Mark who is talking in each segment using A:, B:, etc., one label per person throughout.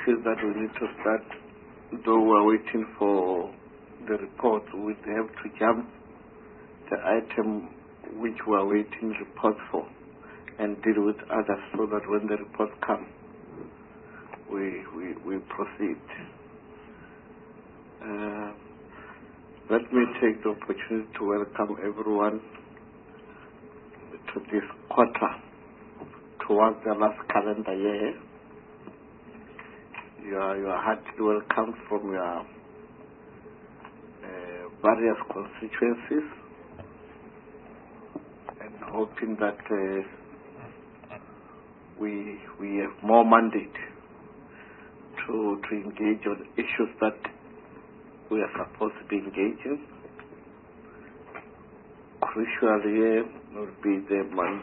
A: feel that we need to start, though we're waiting for the report, we have to jump the item which we're waiting reports for and deal with others so that when the reports come, we proceed. Let me take the opportunity to welcome everyone to this quarter, towards the last calendar year. You are heartily welcome from your various constituencies, and hoping that we have more mandate to engage on issues that we are supposed to be engaging. Crucially, will be the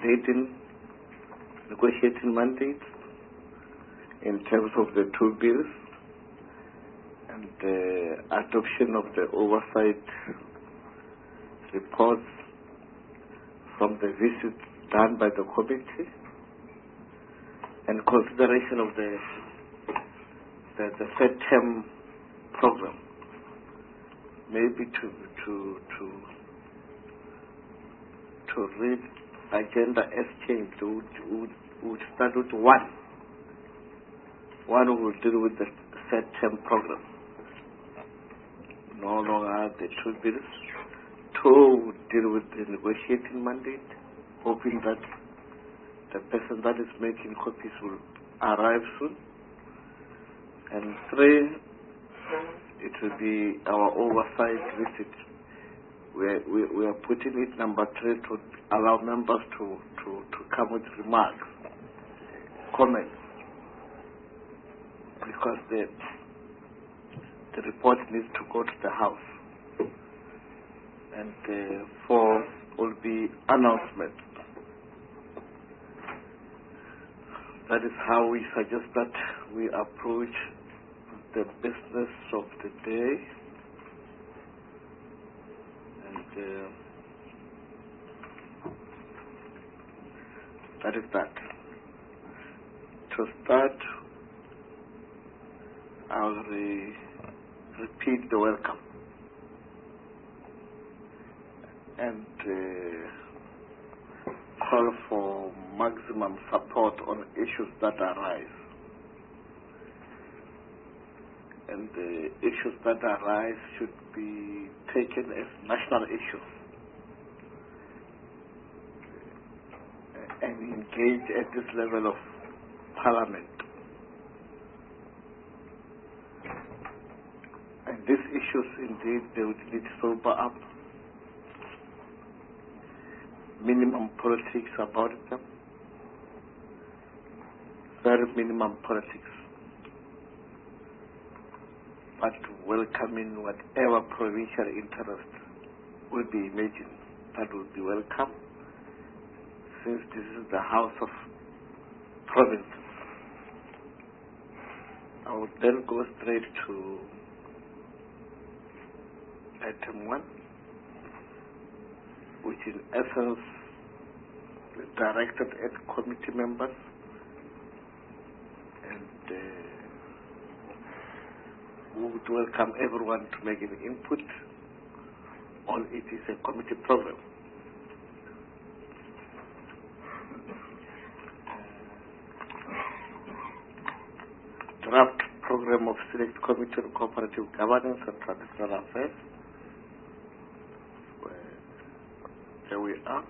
A: negotiating mandate in terms of the two bills and the adoption of the oversight reports from the visits done by the committee and consideration of the third term program. Maybe to read agenda as changed, would start with one. One will deal with the third term program. No longer the two bills. Two will deal with the negotiating mandate, hoping that the person that is making copies will arrive soon. And three, it will be our oversight visit. We are putting it number 3 to allow members to come with remarks, comments, because the report needs to go to the House. And 4 will be announcements. That is how we suggest that we approach the business of the day. And that is that. To start, I'll repeat the welcome and call for maximum support on issues that arise. And the issues that arise should be taken as national issues and engage at this level of Parliament. And these issues, indeed, they would need to sober up. Minimum politics about them. Very minimum politics. But welcoming whatever provincial interest will be imagined, that will be welcome, since this is the House of Provinces. I would then go straight to item 1, which in essence is directed at committee members and we would welcome everyone to make an input on it. Is a committee program. Draft program of Select Committee on Cooperative Governance and Traditional Affairs. There we are.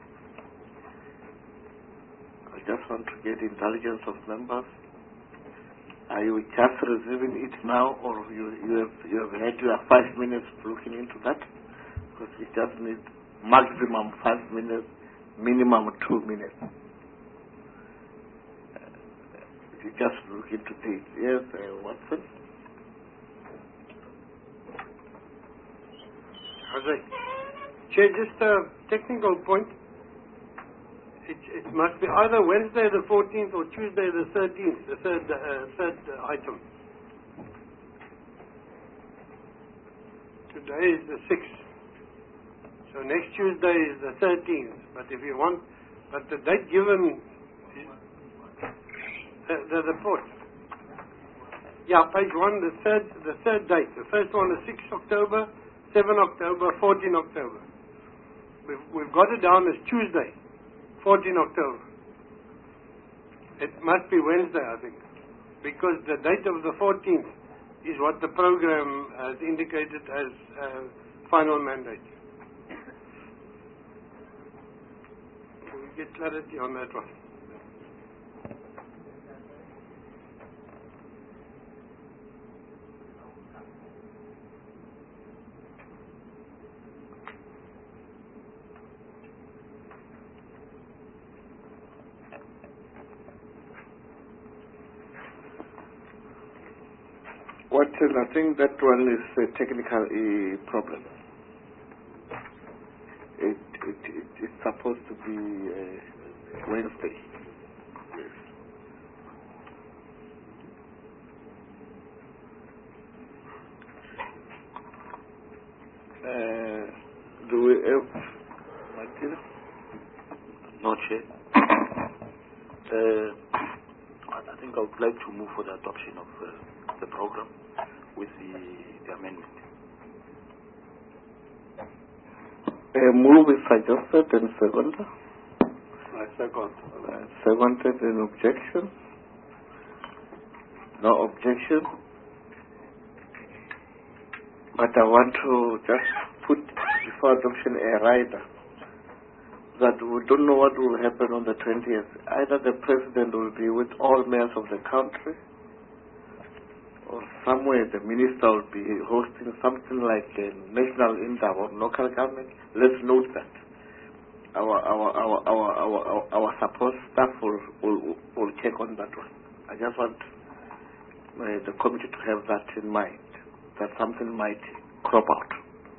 A: I just want to get intelligence of members. Are you just receiving it now, or you have had your 5 minutes looking into that? Because we just need maximum 5 minutes, minimum 2 minutes. If you just look into this. Yes, Watson?
B: Chair, just a technical point. It must be either Wednesday the 14th or Tuesday the 13th, the third item. Today is the 6th. So next Tuesday is the 13th. But if you want, but the date given is the 4th. Yeah, page 1, the third date. The first one is 6 October, 7 October, 14 October. We've got it down as Tuesday, 14 October. It must be Wednesday, I think, because the date of the 14th is what the program has indicated as final mandate. Can we get clarity on that one?
A: I think that one is a technical problem. It's supposed to be Wednesday. Do we have material?
C: No, Chair. I think I would like to move for the adoption of the program with the amendment.
A: Move is suggested and seconded.
B: I second.
A: Seconded in objection. No objection. But I want to just put before adoption a rider that we don't know what will happen on the 20th. Either the president will be with all mayors of the country, or somewhere the minister will be hosting something like a national inter or local government. Let's note that our support staff will check on that one. I just want the committee to have that in mind, that something might crop out.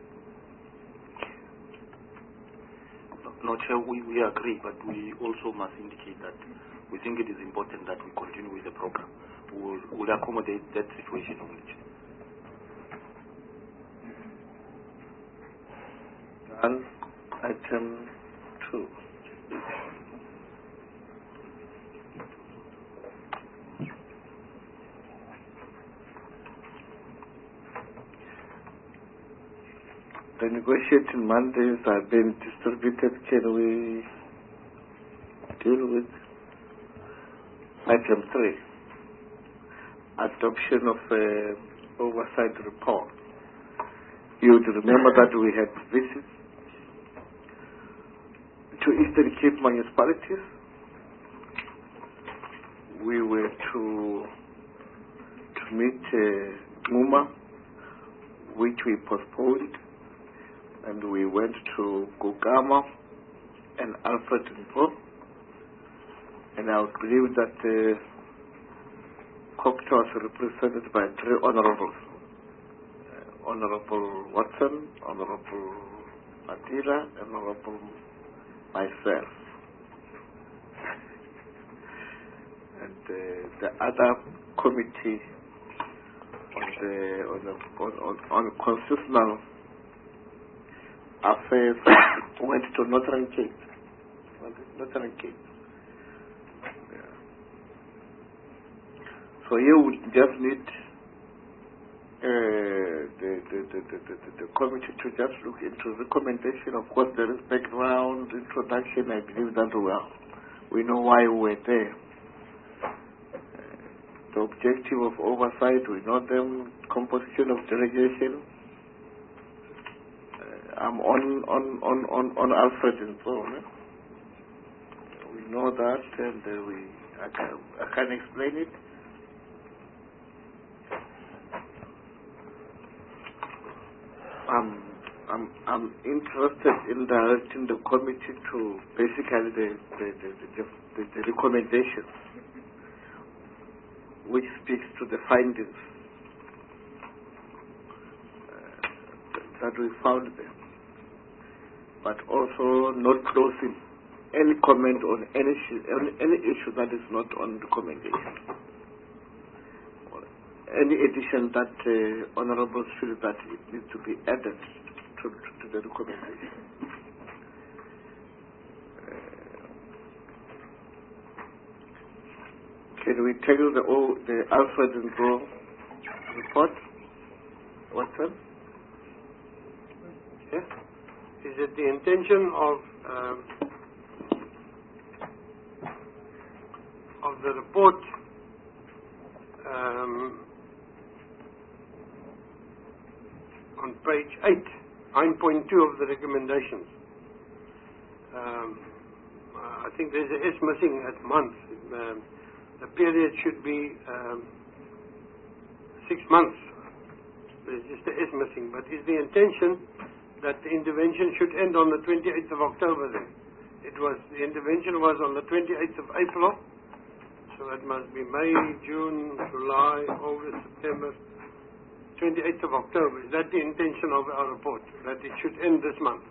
C: No, Chair, we agree, but we also must indicate that we think it is important that we continue with the program. We'll accommodate that situation only.
A: And item 2. The negotiating mandates are being distributed. Can we deal with item 3? Adoption of oversight report. You would remember that we had visits to Eastern Cape municipalities. We were to meet Muma, which we postponed, and we went to Gugama and Alfred Npo, and I would believe that Kokto was represented by 3 honorables. Honorable Watson, Honorable Matila, and Honorable myself. And the other committee on constitutional affairs went to Northern Cape. Northern Cape. Yeah. So here we just need the committee to just look into recommendation. Of course, there is background introduction. I believe that we know why we were there. The objective of oversight, we know them. Composition of delegation. I'm on Alfred and so on. We know that, and I can explain it. I'm interested in directing the committee to basically the recommendations, which speaks to the findings that we found there, but also not closing any comment on any issue that is not on recommendation. Any addition that honorables feel that it needs to be added to the recommendation. Can we tackle the Alfred and Go report. What's that?
B: Yes. Is it the intention of the report on page 8, 9.2 of the recommendations? I think there's an S missing at month. The period should be 6 months. There's just an S missing. But is the intention that the intervention should end on the 28th of October then? The intervention was on the 28th of April. So that must be May, June, July, August, September, 28th of October. Is that the intention of our report? That it should end this month?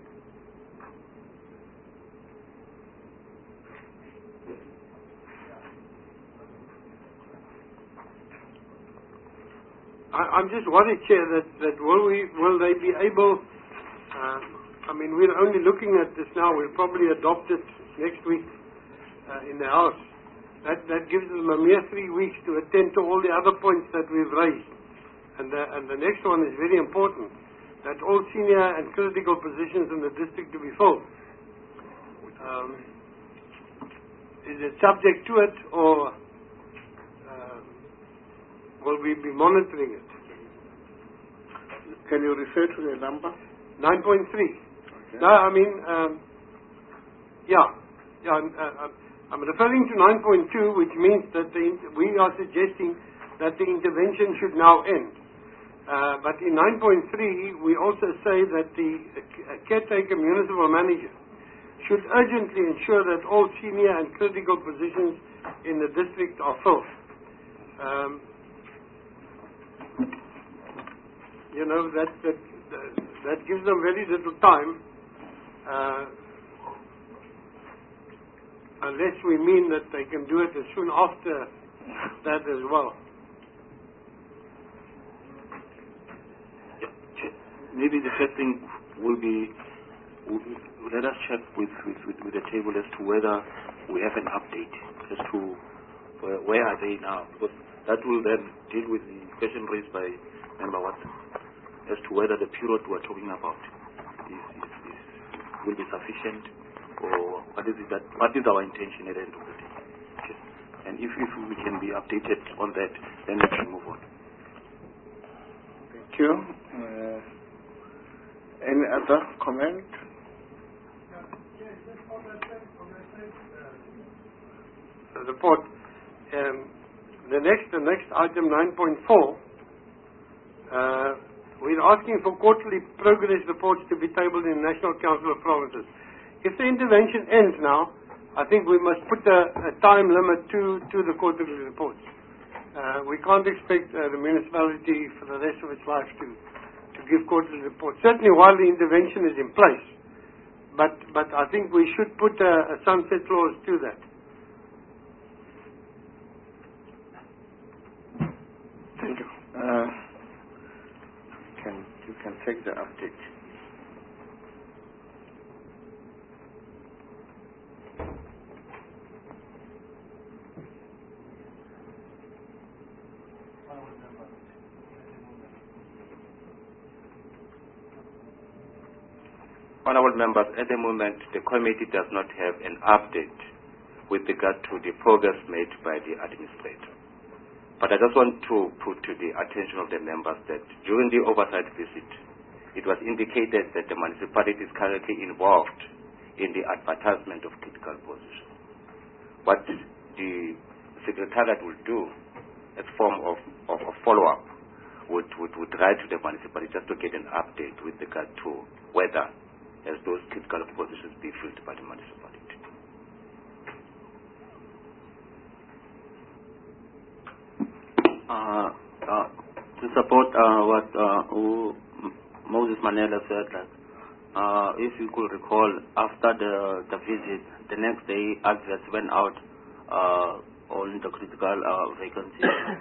B: I'm just worried, Chair, that will they be able, I mean, we're only looking at this now. We'll probably adopt it next week in the House. That gives them a mere 3 weeks to attend to all the other points that we've raised. And the next one is very important, that all senior and critical positions in the district to be filled. Is it subject to it, or will we be monitoring it?
A: Can you refer to the number?
B: 9.3. Okay. No, I mean, I'm referring to 9.2, which means that we are suggesting that the intervention should now end. But in 9.3, we also say that the caretaker municipal manager should urgently ensure that all senior and critical positions in the district are filled. You know, that gives them very little time, unless we mean that they can do it as soon after that as well.
C: Maybe the first thing will be, let us check with the table as to whether we have an update as to where are they now, because that will then deal with the question raised by Member Watson as to whether the period we're talking about will be sufficient, or what is our intention at the end of the day. Okay. And if we can be updated on that, then we can move on.
A: Thank you. Any other comment?
B: The report. The next item, 9.4. We're asking for quarterly progress reports to be tabled in the National Council of Provinces. If the intervention ends now, I think we must put a time limit to the quarterly reports. We can't expect the municipality for the rest of its life to give quarterly reports. Certainly while the intervention is in place. But I think we should put a sunset clause to that.
A: Thank you. You can take the update.
D: Honourable members, at the moment the committee does not have an update with regard to the progress made by the administrator. But I just want to put to the attention of the members that during the oversight visit, it was indicated that the municipality is currently involved in the advertisement of critical positions. What the Secretariat will do as form of follow-up would write to the municipality just to get an update with regard to whether as those critical positions be filled by the municipality.
E: To support what Moses Manela said, if you could recall, after the visit, the next day adverts went out on the critical vacancy.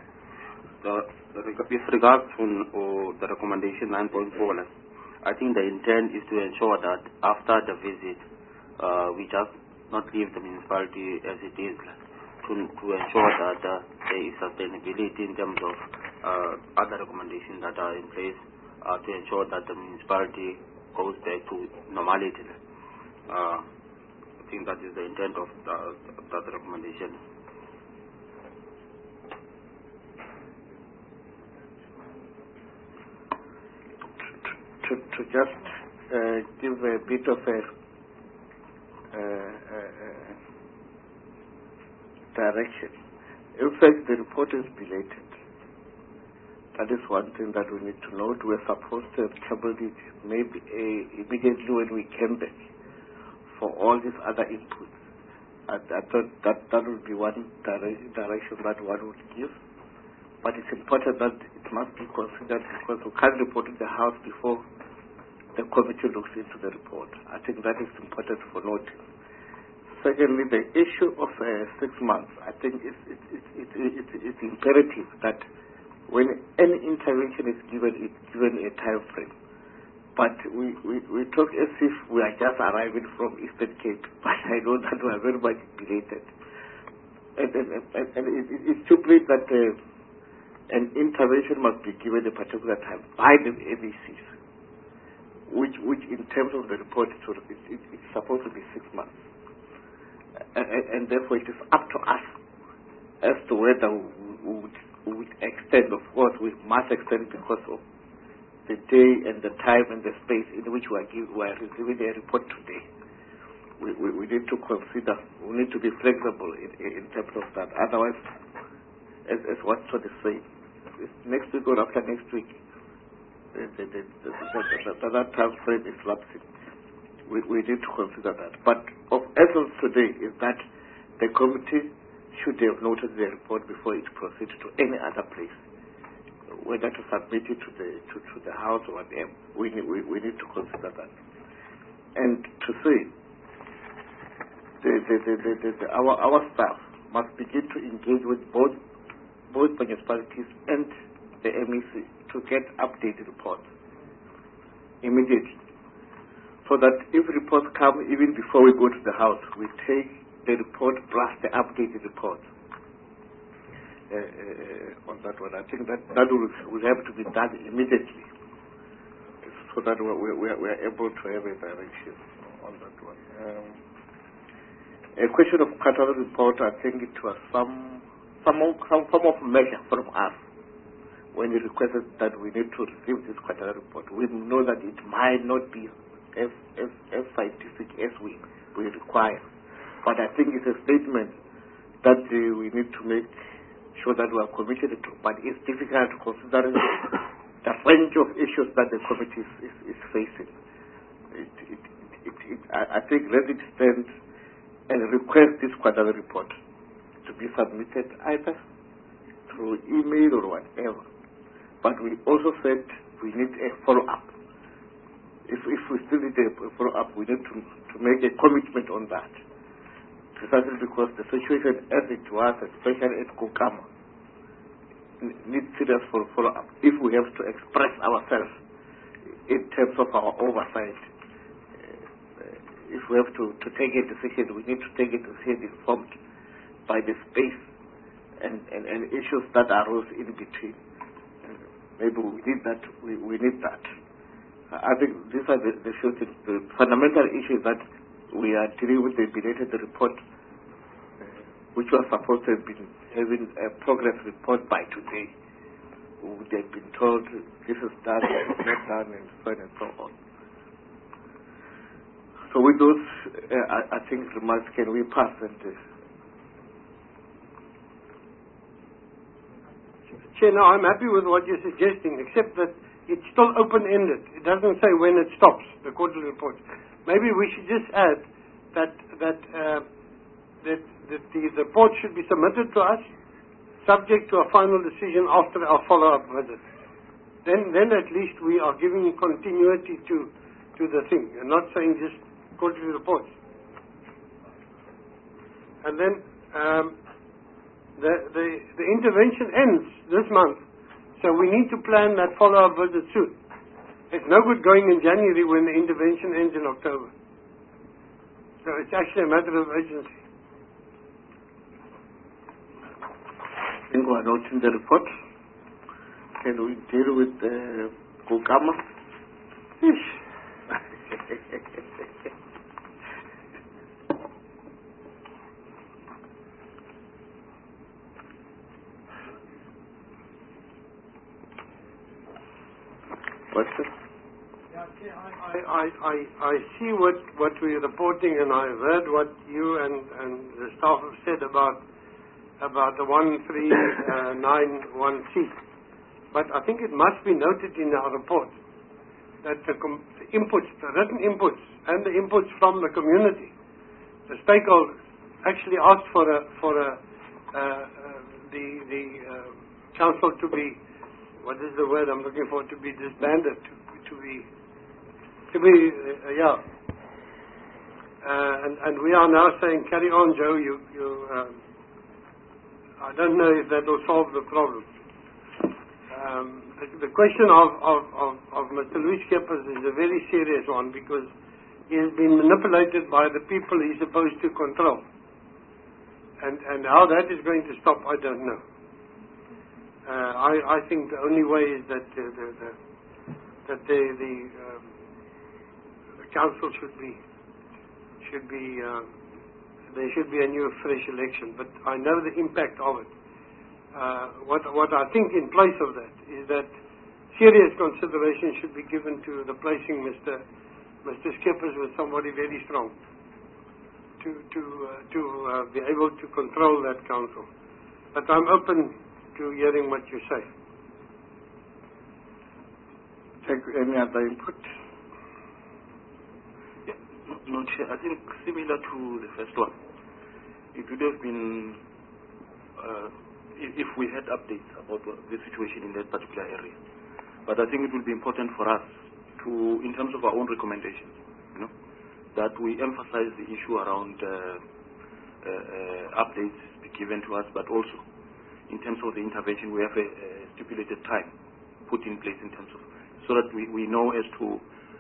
E: With regards to the recommendation 9.4, I think the intent is to ensure that after the visit, we just not leave the municipality as it is, to ensure that there is sustainability in terms of other recommendations that are in place to ensure that the municipality goes back to normality. I think that is the intent of that recommendation.
A: To just give a bit of a direction. In fact, the report is belated. That is one thing that we need to note. We're supposed to have tabled it maybe immediately when we came back for all these other inputs. I thought that would be one direction that one would give. But it's important that it must be considered because we can't report to the House before the committee looks into the report. I think that is important for notice. Secondly, the issue of 6 months, I think it's imperative that when any intervention is given, it's given a time frame. But we talk as if we are just arriving from Eastern Cape, but I know that we are very much belated. And it's simply that an intervention must be given a particular time by the MECs, which in terms of the report, it's supposed to be 6 months. And therefore it is up to us as to whether we would extend. Of course, we must extend because of the day and the time and the space in which we are receiving a report today. We need to consider, we need to be flexible in terms of that. Otherwise, as Watson is saying, next week or after next week, that time frame is lapsing. We need to consider that. But of essence today is that the committee should have noted the report before it proceeds to any other place, whether to submit it to the House or whatever. We need to consider that. And to say, our staff must begin to engage with both municipalities and the MEC to get updated reports immediately, so that if reports come even before we go to the House, we take the report plus the updated report on that one. I think that will have to be done immediately, so that we are able to have a direction on that one. A question of catalog report, I think it was some form of measure from us when we requested that we need to receive this catalog report. We know that it might not be as scientific as we require, but I think it's a statement that we need to make sure that we are committed to. But it's difficult considering the range of issues that the committee is facing. I think let it stand and request this quarterly report to be submitted either through email or whatever. But we also said we need a follow-up. If we still need a follow-up, we need to make a commitment on that. Precisely because the situation as it was, especially at Kukama, needs serious follow-up. If we have to express ourselves in terms of our oversight, if we have to take a decision, we need to take a decision informed by the space and issues that arose in between. Maybe we need that. We need that. I think these are the fundamental issues that we are dealing with. The belated report, which was supposed to have been having a progress report by today. We would have been told this is done, this is not done, and so on and so on. So with those, I think remarks, can we pass and
B: Chair, now I'm happy with what you're suggesting, except that it's still open-ended. It doesn't say when it stops, the quarterly report. Maybe we should just add that the report should be submitted to us, subject to a final decision after our follow-up visit. Then at least we are giving continuity to the thing, and not saying just quarterly reports. And then the intervention ends this month, so we need to plan that follow-up visit soon. It's no good going in January when the intervention ends in October. So it's actually a matter of urgency.
A: I think we are noting the report. can we deal with Kukama? What's it?
B: I see what we're reporting, and I've heard what you and the staff have said about the 1391C. But I think it must be noted in our report that the inputs, the written inputs, and the inputs from the community, the stakeholders, actually asked for the council to be, what is the word I'm looking for, to be disbanded, and we are now saying, carry on, Joe. I don't know if that will solve the problem. The question of Mr. Luis Schippers is a very serious one, because he has been manipulated by the people he's supposed to control, and how that is going to stop, I don't know. I think the only way is that the council there should be a new fresh election. But I know the impact of it. What I think in place of that is that serious consideration should be given to replacing Mr. Schippers with somebody very strong to be able to control that council. But I'm open to hearing what you say.
A: Thank you. Any other input?
C: Yeah, no, Chair. I think similar to the first one, it would have been if we had updates about the situation in that particular area. But I think it will be important for us to, in terms of our own recommendations, that we emphasize the issue around updates be given to us, but also in terms of the intervention, we have a stipulated time put in place in terms of, so that we know as to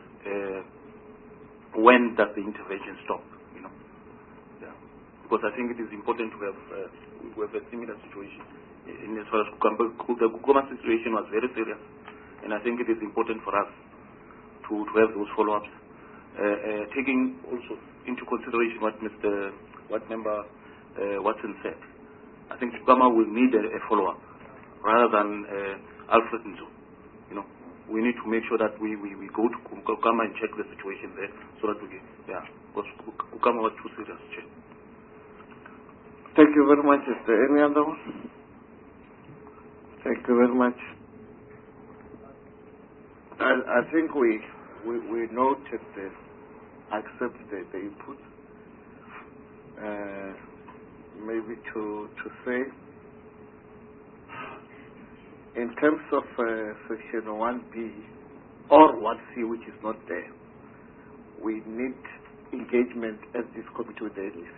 C: when does the intervention stop, Yeah. Because I think it is important to have a similar situation. In as far as the Kukama situation was very serious, and I think it is important for us to have those follow-ups, taking also into consideration what Member Watson said. I think Kukama will need a follow-up rather than Alfred Nzo. We need to make sure that we go to Kukama and check the situation there, so that because Kukama was too serious.
A: Thank you very much. Is there any other one? Thank you very much. I think we noted accept the input. Maybe to say, in terms of section 1B or 1C, which is not there, we need engagement as this committee with the NEC.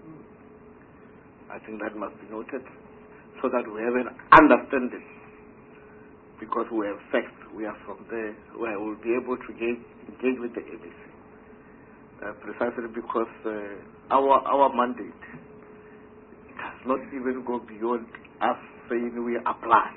A: I think that must be noted, so that we have an understanding, because we have facts. We are from there, where we will be able to engage with the NEC, precisely because our mandate does not even go beyond us saying we apply.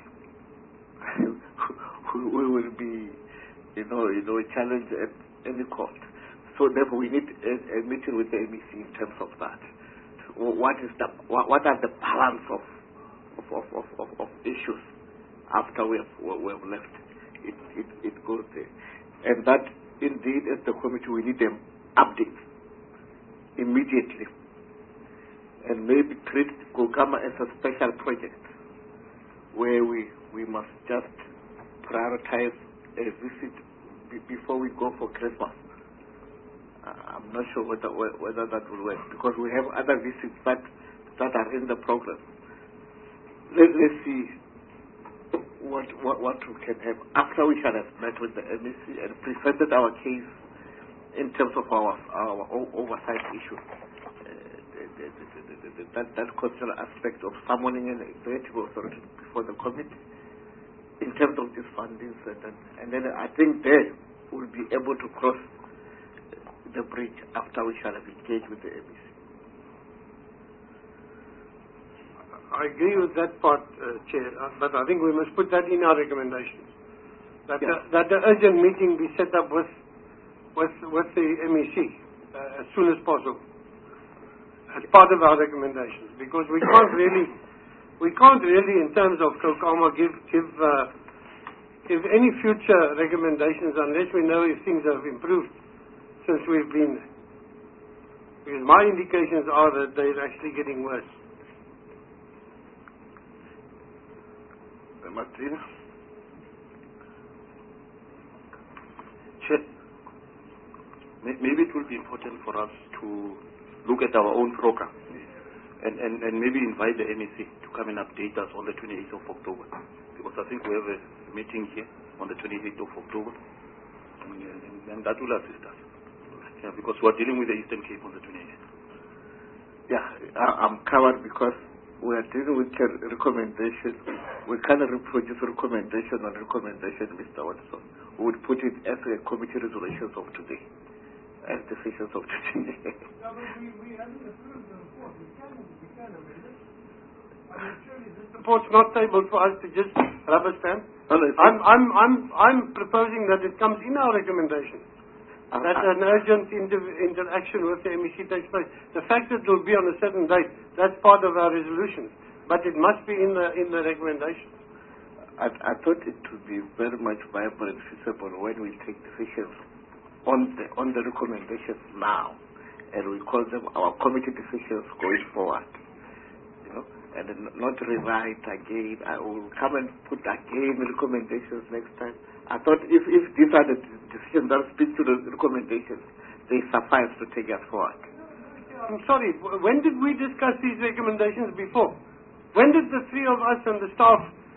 A: we will be, challenged at any cost. So therefore, we need a meeting with the MEC in terms of that. What are the balance of issues after we have left? It goes there, and that indeed, as the committee, we need an update immediately, and maybe treat Kukama as a special project where we must just prioritize a visit before we go for Christmas. I'm not sure whether that will work, because we have other visits that are in the program. Let's see what we can have after we shall have met with the MEC and presented our case in terms of our oversight issue. That constitutional aspect of summoning an executive authority before the committee in terms of these fundings, and then I think there we'll be able to cross the bridge after we shall have engaged with the MEC.
B: I agree with that part, Chair, but I think we must put that in our recommendations. That the urgent meeting be set up with the MEC as soon as possible, as part of our recommendations, because we can't really, in terms of COCOMA, give any future recommendations unless we know if things have improved since we've been there. Because my indications are that they're actually getting worse.
A: Martina?
C: Chair, maybe it will be important for us to look at our own program and maybe invite the MEC to come and update us on the 28th of October. Because I think we have a meeting here on the 28th of October, and that will assist us. Yeah, because we are dealing with the Eastern Cape on the 28th.
A: Yeah, I'm covered because we are dealing with recommendations. We cannot reproduce recommendation on recommendation, Mr. Watson. We would put it as a committee resolutions of today, as decisions of today.
B: No, but we haven't approved the report. We can amend it. I mean, surely this report's not tabled for us to just rubber stamp. I'm proposing that it comes in our recommendation. That an urgent interaction with the MEC takes place. The fact that it will be on a certain date, that's part of our resolution. But it must be in the recommendations.
A: I thought it would be very much viable and feasible when we take decisions on the recommendations now, and we call them our committee decisions going forward. You know, and then not rewrite again. I will come and put again recommendations next time. I thought if these are the decisions that speak to the recommendations, they suffice to take us forward.
B: I'm sorry, when did we discuss these recommendations before? When did the three of us and the staff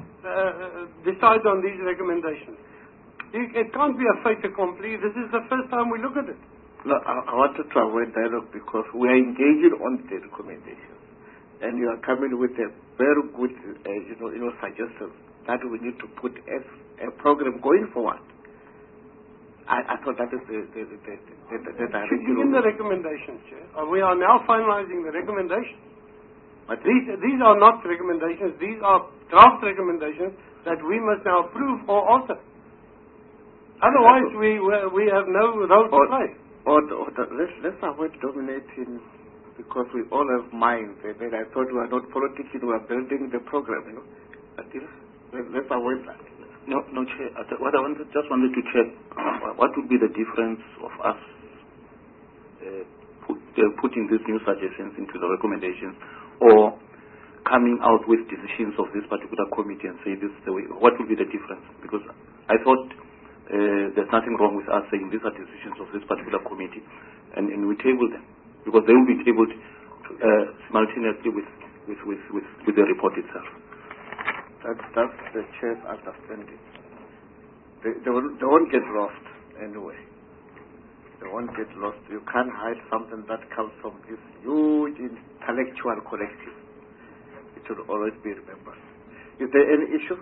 B: decide on these recommendations? It can't be a fait accompli. This is the first time we look at it.
A: No, I wanted to avoid dialogue because we are engaging on the recommendations, and you are coming with a very good, suggestions that we need to put as a program going forward. I thought that is the direction.
B: In the recommendations, Chair. We are now finalizing the recommendations. But these are not recommendations. These are draft recommendations that we must now approve or alter. Otherwise, we have no role to play.
A: Let's avoid dominating, because we all have minds. And I thought we are not politicking, we are building the program. Let's avoid that.
C: No, Chair. What I just wanted to check, what would be the difference of us putting these new suggestions into the recommendations, or coming out with decisions of this particular committee and say this is the way? What would be the difference? Because I thought there's nothing wrong with us saying these are decisions of this particular committee, and we table them, because they will be tabled simultaneously with the report itself.
A: That's the chair's understanding. They won't get lost anyway. They won't get lost. You can't hide something that comes from this huge intellectual collective. It will always be remembered. Is there any issue?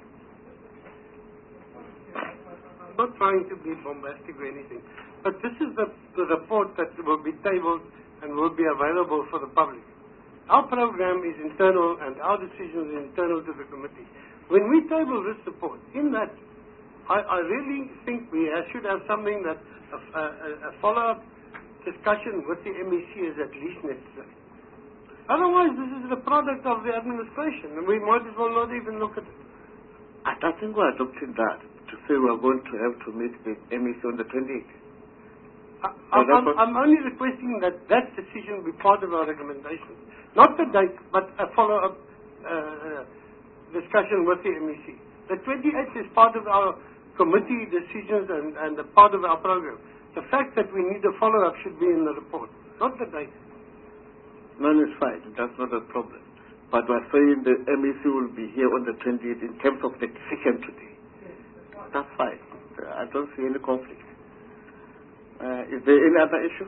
B: I'm not trying to be bombastic or anything, but this is the report that will be tabled and will be available for the public. Our program is internal and our decisions are internal to the committee. When we table this report, in that, I really think we should have something that a follow-up discussion with the MEC is at least necessary. Otherwise, this is the product of the administration, and we might as well not even look at it.
A: I don't think we're adopting that, to say we're going to have to meet the MEC on the 28th.
B: I'm only requesting that decision be part of our recommendations. Not the date, but a follow-up discussion with the MEC. The 28th is part of our committee decisions and a part of our program. The fact that we need a follow-up should be in the report, not the date.
A: No, it's fine. That's not a problem. But we're saying the MEC will be here on the 28th in terms of the decision today. That's fine. I don't see any conflict. Is there any other issue?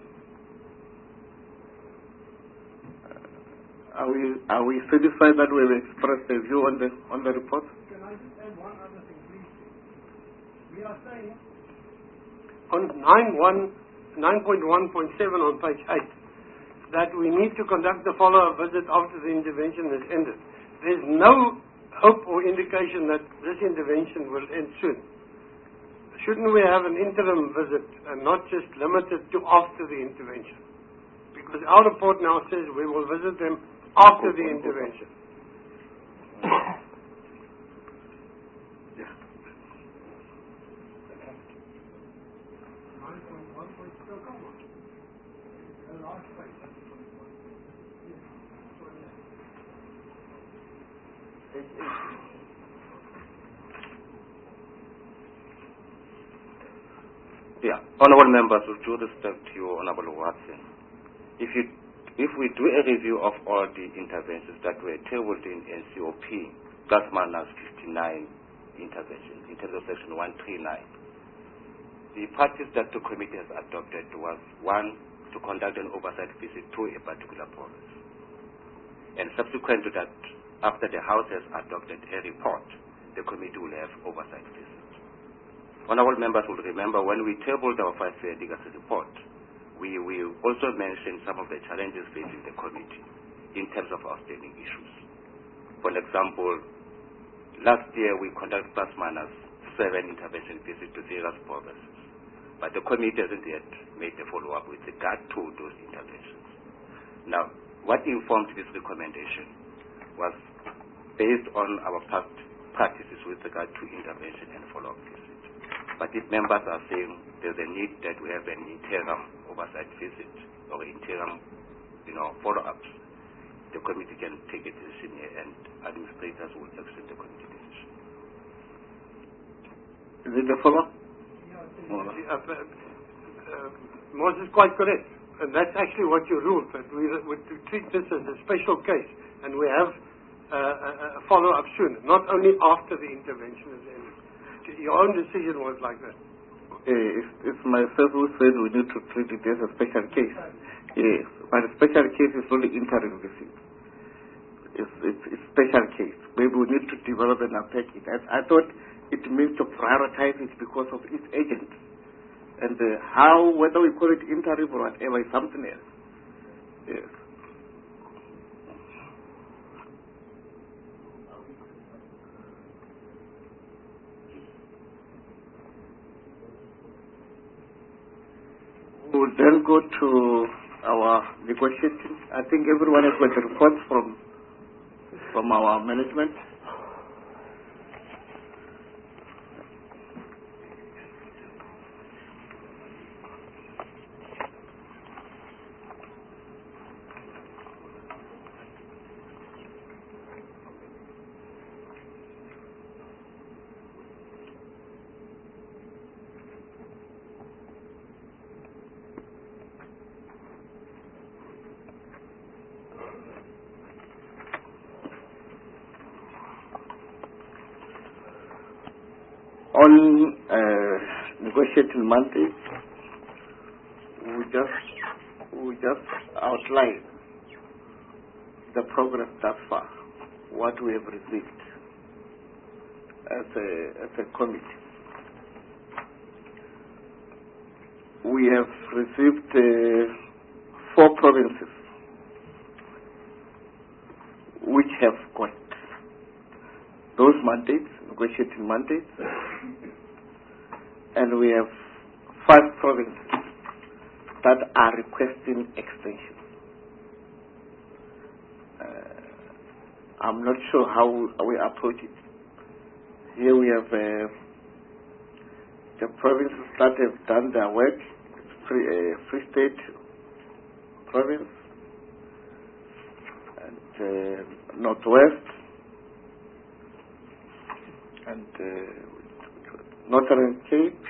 A: Are we satisfied that we have expressed a view on the report?
B: Can I just add one other thing, please? We are saying on 9.1.7 on page 8, that we need to conduct the follow-up visit after the intervention has ended. There's no hope or indication that this intervention will end soon. Shouldn't we have an interim visit and not just limited to after the intervention? Because our report now says we will visit them after the intervention.
D: Yeah, honourable members, with due respect to you, Honourable Watson, if we do a review of all the interventions that were tabled in NCOP, plus minus 59 interventions in terms of section 139, the practice that the committee has adopted was, one, to conduct an oversight visit to a particular province. And subsequent to that, after the House has adopted a report, the committee will have oversight visits. Honourable members will remember when we tabled our 5-year legacy report, we also mentioned some of the challenges facing the committee in terms of outstanding issues. For example, last year we conducted plus minus 7 intervention visits to various provinces, but the committee hasn't yet made a follow-up with regard to those interventions. Now, what informed this recommendation was based on our past practices with regard to intervention and follow-up visits. But if members are saying there's a need that we have an interim oversight visit or interim, follow-ups, the committee can take a decision here and administrators will accept the committee decision.
A: Is it the follow-up?
B: Moses is quite correct. And that's actually what you ruled, that we treat this as a special case and we have a follow-up soon, not only after the intervention is ended. Your own decision was like that.
A: It's myself who said we need to treat it as a special case. Yes, but a special case is only interim visit. It's special case. Maybe we need to develop and unpack it. I thought it means to prioritize it because of its agent. And whether we call it interim or whatever, is something else. Yes. We'll then go to our negotiating. I think everyone has got a report from our management. On negotiating mandate, we just outline the progress thus far, what we have received as a committee. We have received 4 provinces which have got those mandates, negotiating mandates, and we have 5 provinces that are requesting extension. I'm not sure how we approach it. Here we have the provinces that have done their work. Free State province and Northwest and Northern Cape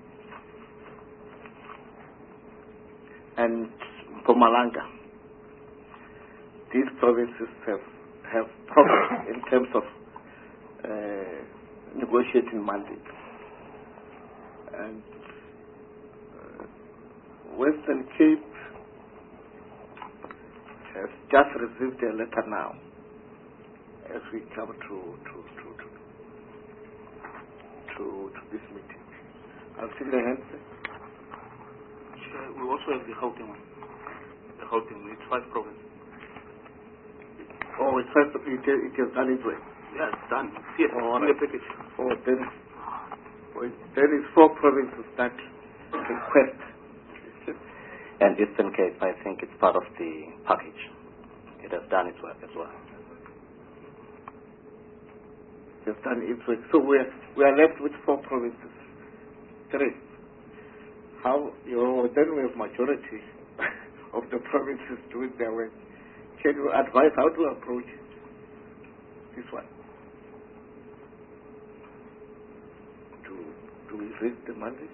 A: and Mpumalanga. These provinces have problems in terms of negotiating mandate. And Western Cape has just received a letter now as we come to this meeting. I'll see the hands.
C: We also have the Gauteng one. Gauteng, it's 5 provinces.
A: Oh, it has done its way.
C: Yeah, it's done. Yes,
A: Oh,
C: in the package.
A: Oh, there is 4 provinces that request.
E: And Eastern Cape, I think it's part of the package. It has done its work as well.
A: It has done its work. So we are left with 4 provinces. 3. How then we have majority of the provinces doing their work. Can you advise how to approach this one? Do we raise the mandate?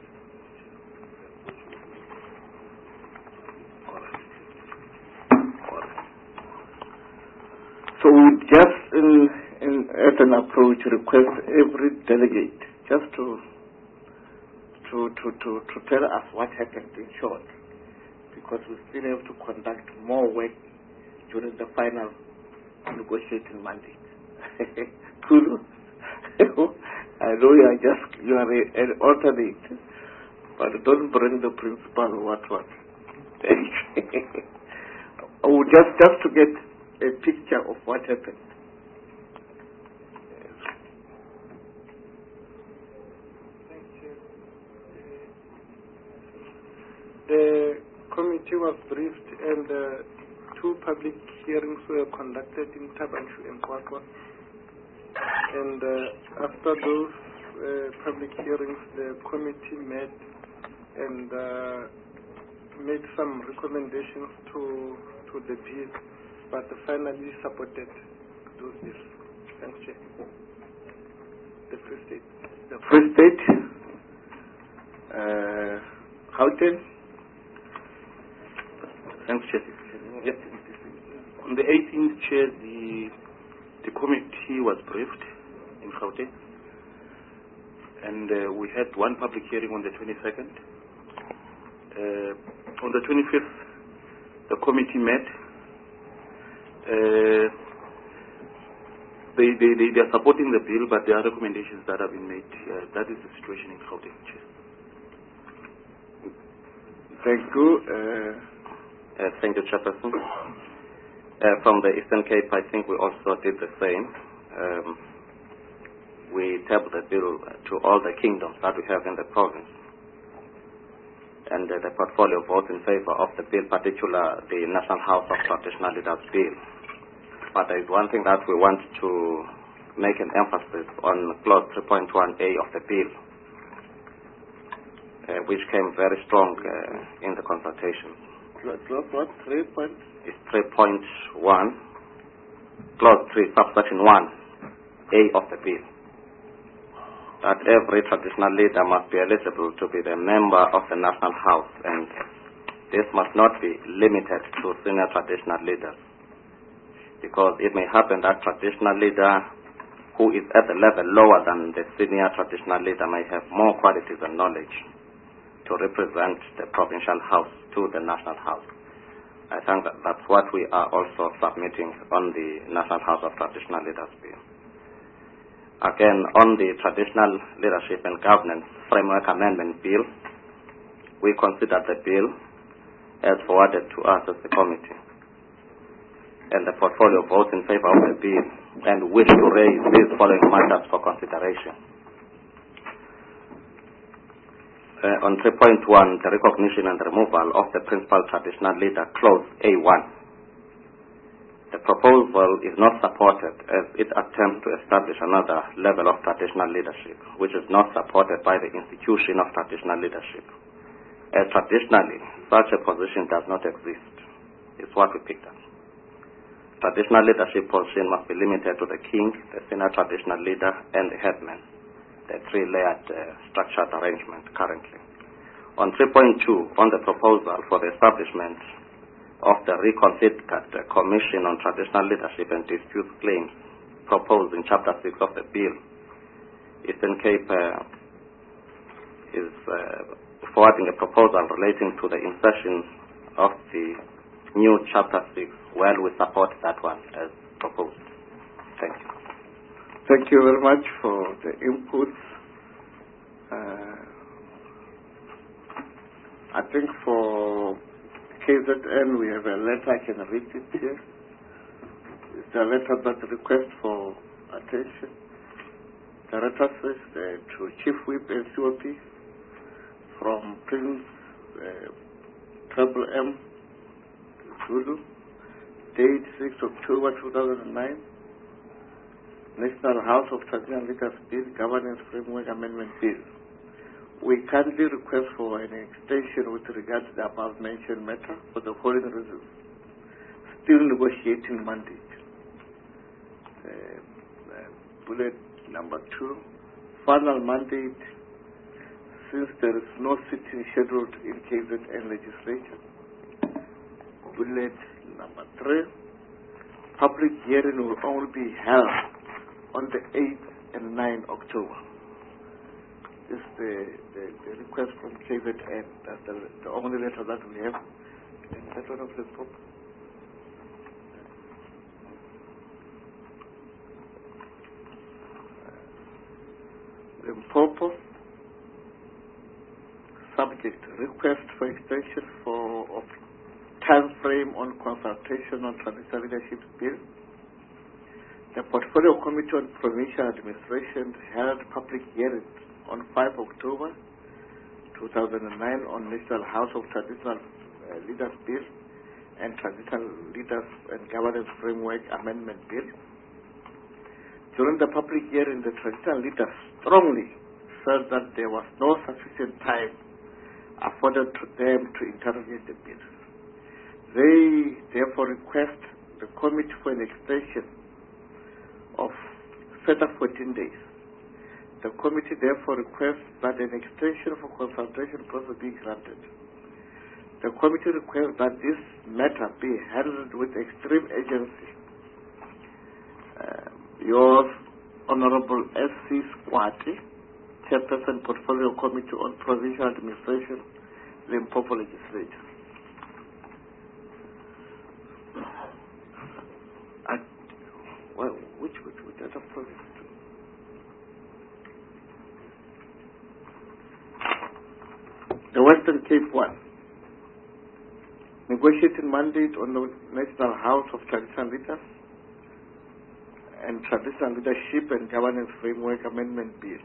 A: So we just as an approach request every delegate just to tell us what happened in short, because we still have to conduct more work during the final negotiating mandate. Kulu, I know you are an alternate, but don't bring the principal what. Oh, just to get a picture of what happened.
B: The committee was briefed and 2 public hearings were conducted in Tabanshu and Kwakwa. And after those public hearings, the committee met and made some recommendations to the bill, but finally supported those bills. Thanks, Chair. The Free State.
A: The Free State, Gauteng.
C: Thanks, Chair. Yes. On the 18th, Chair, the committee was briefed in Gauteng, and we had 1 public hearing on the 22nd. On the 25th, the committee met. They are supporting the bill, but there are recommendations that have been made. That is the situation in Gauteng, Chair.
A: Thank you.
E: Thank you, Chairperson. From the Eastern Cape, I think we also did the same. We tabled the bill to all the kingdoms that we have in the province. And the portfolio votes in favor of the bill, particularly the National House of Traditional Leaders Bill. But there is one thing that we want to make an emphasis on, Clause 3.1a of the bill, which came very strong in the consultation.
A: What? 3 points?
E: It's 3.1, Clause 3, subsection 1a of the bill, that every traditional leader must be eligible to be the member of the National House, and this must not be limited to senior traditional leaders, because it may happen that traditional leader who is at the level lower than the senior traditional leader may have more qualities and knowledge to represent the provincial house to the National House. I think that's what we are also submitting on the National House of Traditional Leaders Bill. Again, on the Traditional Leadership and Governance Framework Amendment Bill, we consider the bill as forwarded to us as the committee, and the portfolio votes in favor of the bill and wish to raise these following matters for consideration. On 3.1, the recognition and removal of the principal traditional leader, Clause A1. The proposal is not supported as it attempts to establish another level of traditional leadership, which is not supported by the institution of traditional leadership. As traditionally, such a position does not exist, is what we picked up. Traditional leadership position must be limited to the king, the senior traditional leader, and the headman, the 3-layered structured arrangement currently. On 3.2, on the proposal for the establishment of the reconfigured Commission on Traditional Leadership and Dispute Claims proposed in Chapter 6 of the bill, Eastern Cape is forwarding a proposal relating to the insertion of the new Chapter 6. Well, we support that one as proposed. Thank you.
A: Thank you very much for the inputs. I think for KZN, we have a letter, I can read it here. It's a letter that requests for attention. The letter says to Chief Whip and COP from Prince Treble M Zulu, date 6 October 2009, National House of Traditional Leaders Bill, Governance Framework Amendment Bill. We kindly request for an extension with regard to the above-mentioned matter for the following reasons. Still negotiating mandate. Bullet number 2, final mandate since there is no sitting scheduled in KZN legislature. Bullet number 3, public hearing will only be held on the 8th and 9th October. This is the request from KZN. That's the only letter that we have. Is that one of the problem? Limpopo, subject, request for extension of time frame on consultation on Traditional Leadership Bill. The Portfolio Committee on Provincial Administration held public hearings on 5 October 2009 on National House of Traditional Leaders Bill and Traditional Leaders and Governance Framework Amendment Bill. During the public hearing, the traditional leaders strongly said that there was no sufficient time afforded to them to interrogate the bills. They therefore request the committee for an extension of further 14 days. The committee therefore requests that an extension for consultation process be granted. The committee requests that this matter be handled with extreme urgency. Yours, Honorable S.C. Squati, Chairperson, Portfolio Committee on Provincial Administration, Limpopo Legislature. Which other province? The Western Cape one. Negotiating mandate on the National House of Traditional Leaders and Traditional Leadership and Governance Framework Amendment Bill.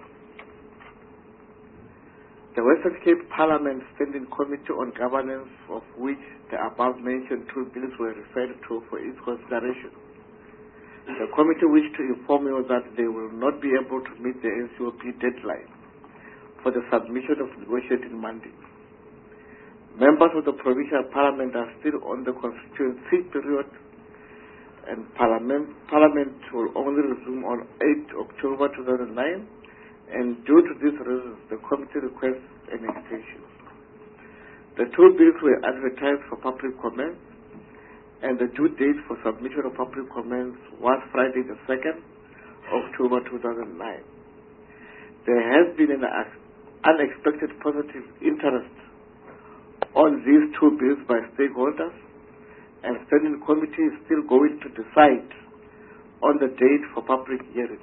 A: The Western Cape Parliament Standing Committee on Governance, of which the above-mentioned two bills were referred to for its consideration. The committee wished to inform you that they will not be able to meet the NCOP deadline for the submission of negotiating mandate. Members of the Provincial Parliament are still on the constituency period, and Parliament will only resume on 8 October 2009, and due to these reasons, the committee requests an extension. The two bills were advertised for public comment, and the due date for submission of public comments was Friday the 2nd October 2009. There has been an unexpected positive interest on these two bills by stakeholders, and Standing Committee is still going to decide on the date for public hearing.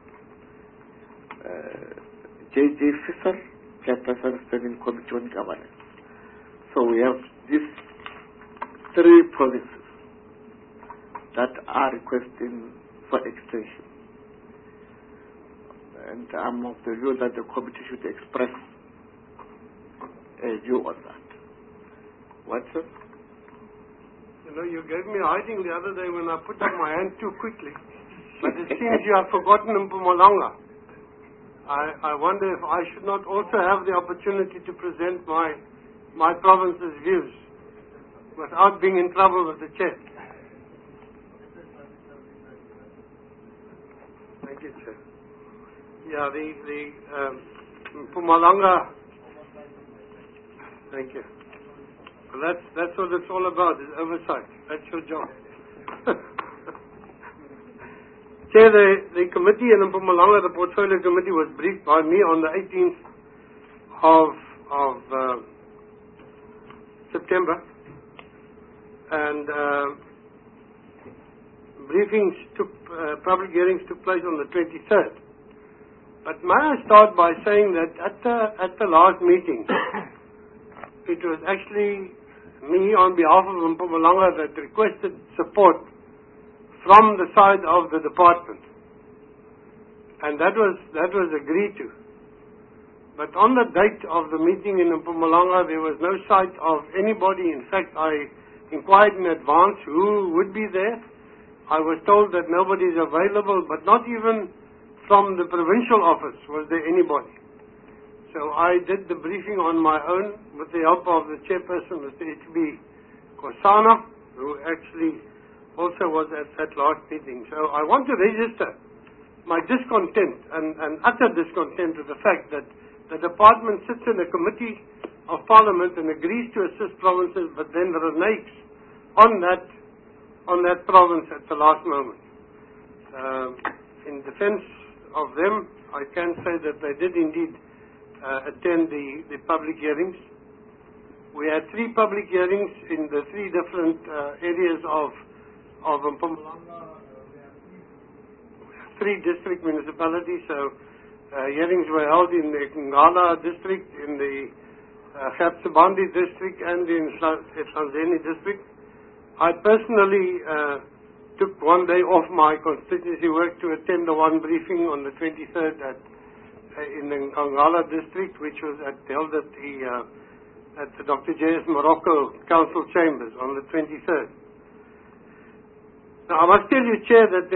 A: J.J. Fisher, Chairperson, Standing Committee on Governance. So we have these three provinces that are requesting for extension. And I'm of the view that the committee should express a view on that. What's it?
B: You know, you gave me a hiding the other day when I put up my hand too quickly. But it seems you have forgotten Mpumalanga. I wonder if I should not also have the opportunity to present my province's views without being in trouble with the chair. Thank you, Chair. Yeah, the Mpumalanga. Thank you. Well, that's what it's all about, is oversight. That's your job. Chair, the committee in Mpumalanga, the Portfolio Committee, was briefed by me on the 18th of September. And public hearings took place on the 23rd. But may I start by saying that at the last meeting, it was actually me on behalf of Mpumalanga that requested support from the side of the department. And that was agreed to. But on the date of the meeting in Mpumalanga, there was no sight of anybody. In fact, I inquired in advance who would be there. I was told that nobody is available, but not even from the provincial office was there anybody. So I did the briefing on my own with the help of the chairperson, Mr. H.B. Kosana, who actually also was at that last meeting. So I want to register my discontent and utter discontent with the fact that the department sits in a committee of parliament and agrees to assist provinces, but then reneges on that province at the last moment. In defense of them, I can say that they did indeed attend the public hearings. We had 3 public hearings in the 3 different areas of Mpumalanga. We have 3 district municipalities, so hearings were held in the Ngala district, in the Khabsibandi district, and in Hlanzeni district. I personally took one day off my constituency work to attend the one briefing on the 23rd in the Ngala district, which was held at the Dr. J.S. Morocco Council Chambers on the 23rd. Now, I must tell you, Chair, that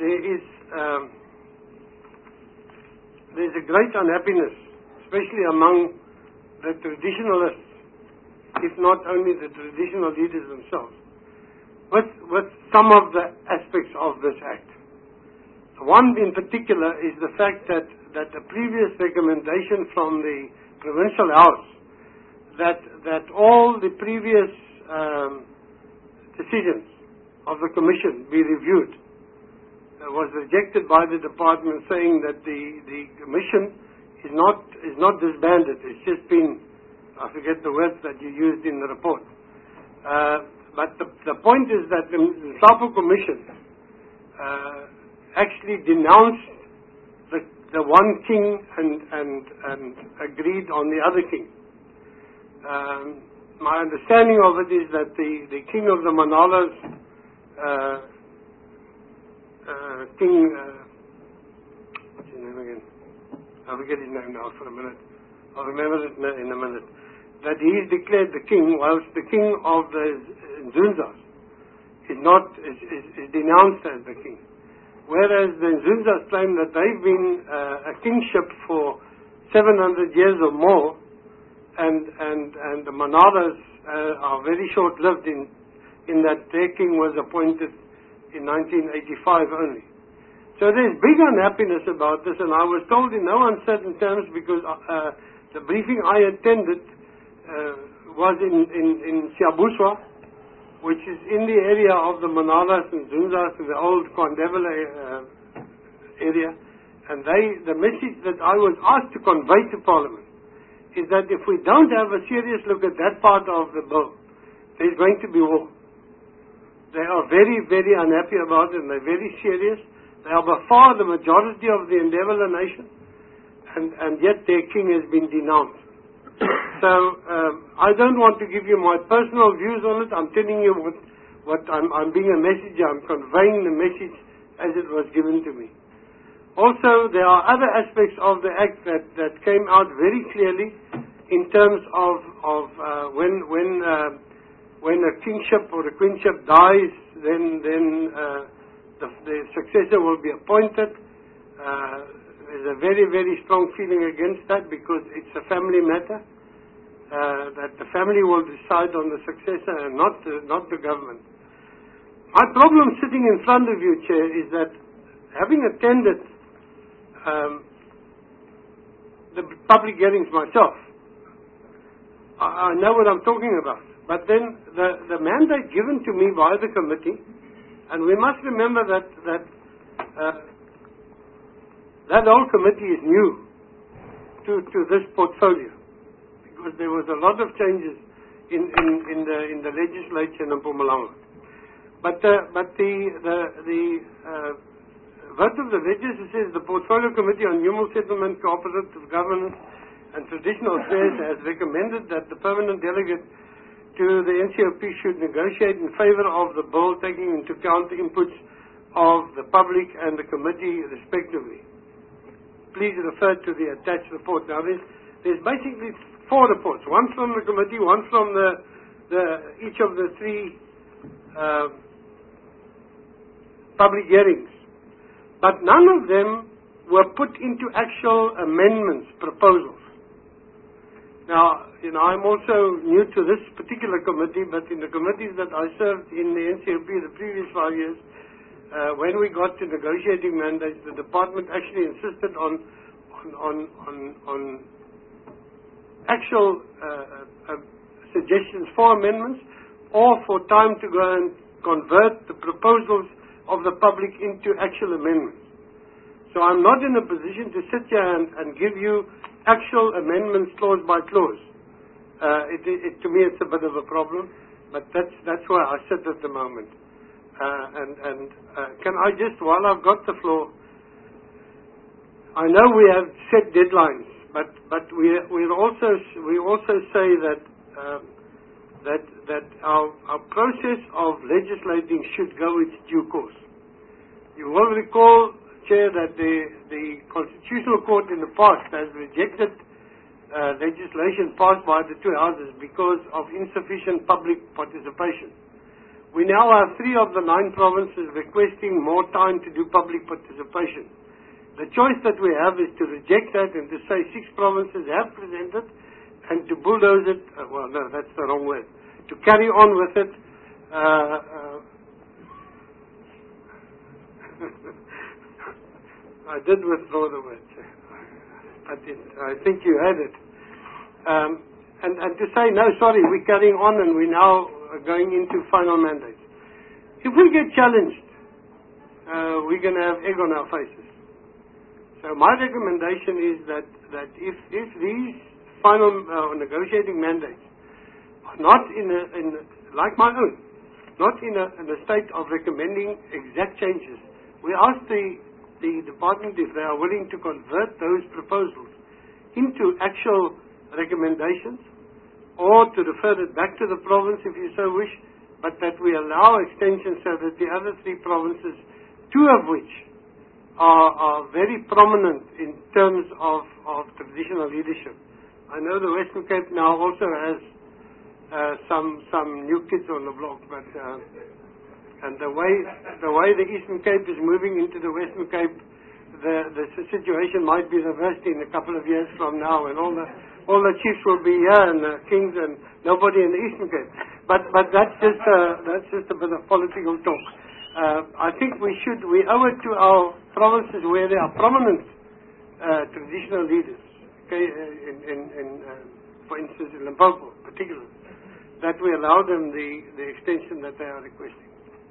B: there's a great unhappiness, especially among the traditionalists, if not only the traditional leaders themselves, with some of the aspects of this Act. One in particular is the fact that a previous recommendation from the Provincial House that all the previous decisions of the Commission be reviewed was rejected by the department, saying that the Commission is not disbanded. It's just been, I forget the words that you used in the report. But the point is that the Mhlapho Commission actually denounced the one king and agreed on the other king. My understanding of it is that the king of the Manalas, what's his name again? I forget his name now for a minute. I'll remember it in a minute. That he is declared the king, whilst the king of the Nzunzas is denounced as the king. Whereas the Nzunzas claim that they've been a kingship for 700 years or more, and the Manalas are very short-lived in that their king was appointed in 1985 only. So there's big unhappiness about this, and I was told in no uncertain terms, because the briefing I attended was in Siabuswa, which is in the area of the Manalas and Nzunzas, in the old Kwandebele area, and the message that I was asked to convey to Parliament is that if we don't have a serious look at that part of the bill, there's going to be war. They are very, very unhappy about it, and they're very serious. They are by far the majority of the Ndebele nation, and yet their king has been denounced. So I don't want to give you my personal views on it. I'm telling you what I'm being a messenger. I'm conveying the message as it was given to me. Also, there are other aspects of the Act that came out very clearly in terms of when a kingship or a queenship dies, then the successor will be appointed. There's a very, very strong feeling against that, because it's a family matter, that the family will decide on the successor and not the government. My problem sitting in front of you, Chair, is that having attended the public hearings myself, I know what I'm talking about. But then the mandate given to me by the committee, and we must remember that whole committee is new to this portfolio, because there was a lot of changes in the legislature in Mpumalanga. But the vote of the register says the Portfolio Committee on Human Settlement, Cooperative Governance and Traditional Affairs has recommended that the permanent delegate to the NCOP should negotiate in favor of the bill, taking into account the inputs of the public and the committee respectively. Please refer to the attached report. Now there's basically 4 reports, one from the committee, one from each of the 3 public hearings. But none of them were put into actual amendments, proposals. Now, I'm also new to this particular committee, but in the committees that I served in the NCOP the previous 5 years, when we got to negotiating mandates, the department actually insisted on actual suggestions for amendments, or for time to go and convert the proposals of the public into actual amendments. So I'm not in a position to sit here and give you actual amendments clause by clause. To me, it's a bit of a problem, but that's where I sit at the moment. Can I just, while I've got the floor, I know we have set deadlines, but we also say that our process of legislating should go its due course. You will recall, Chair, that the Constitutional Court in the past has rejected legislation passed by the 2 houses because of insufficient public participation. We now have 3 of the 9 provinces requesting more time to do public participation. The choice that we have is to reject that and to say 6 provinces have presented, and to bulldoze it, well, no, that's the wrong word, to carry on with it. I did withdraw the word. I think you had it. And to say, no, sorry, we're carrying on and we're now going into final mandates. If we get challenged, we're going to have egg on our faces. So my recommendation is that if these final negotiating mandates are not like my own, not in a state of recommending exact changes, we ask the department if they are willing to convert those proposals into actual recommendations, or to refer it back to the province if you so wish, but that we allow extension so that the other 3 provinces, 2 of which are very prominent in terms of traditional leadership. I know the Western Cape now also has some new kids on the block, but and the way the Eastern Cape is moving into the Western Cape, the situation might be reversed in a couple of years from now, and all the chiefs will be here and the kings and nobody in the Eastern Cape. But that's just a bit of political talk. I think we owe it to our provinces where there are prominent traditional leaders. Okay, for instance in Limpopo, particularly, that we allow them the extension that they are requesting.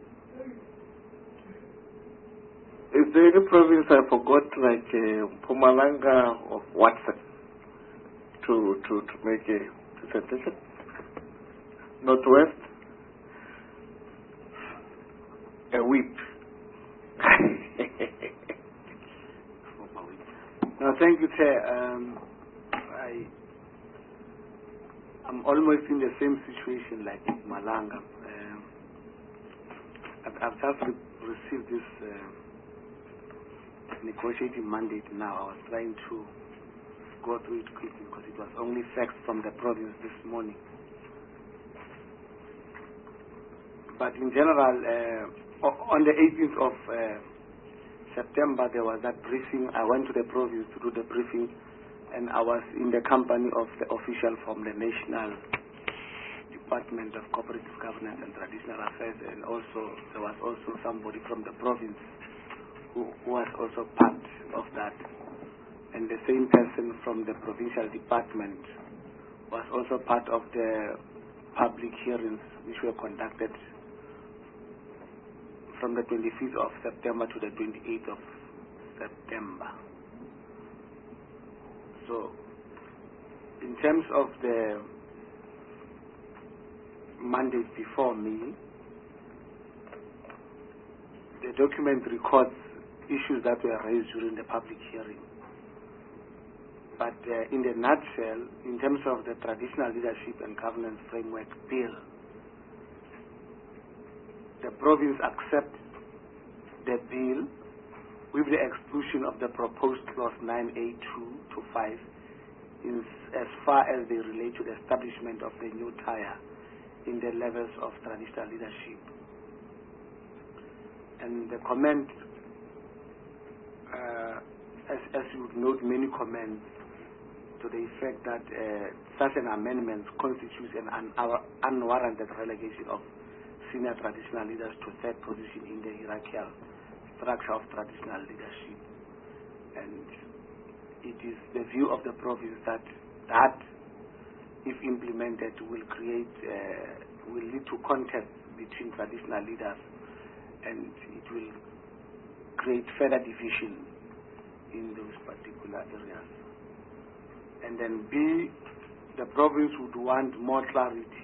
A: Is there any province I forgot, like Mpumalanga or Watson, to make a presentation? Northwest? A whip.
F: No, thank you, Chair. I'm almost in the same situation like Malanga. I've just received this negotiating mandate now. I was trying to go through it quickly because it was only facts from the province this morning. But in general, on the 18th of September, there was that briefing. I went to the province to do the briefing, and I was in the company of the official from the National Department of Cooperative Governance and Traditional Affairs, and also there was also somebody from the province who was also part of that. And the same person from the provincial department was also part of the public hearings which were conducted from the 25th of September to the 28th of September. So, in terms of the mandate before me, the document records issues that were raised during the public hearing. But in the nutshell, in terms of the Traditional Leadership and Governance Framework Bill, the province accepts the bill with the exclusion of the proposed clause 9A2 to 5 as far as they relate to the establishment of the new tier in the levels of traditional leadership. And the comment, as you would note, many comments to the effect that such an amendment constitutes an unwarranted relegation of senior traditional leaders to third position in the hierarchical structure of traditional leadership. And it is the view of the province that if implemented, will lead to contest between traditional leaders, and it will create further division in those particular areas. And then B, the province would want more clarity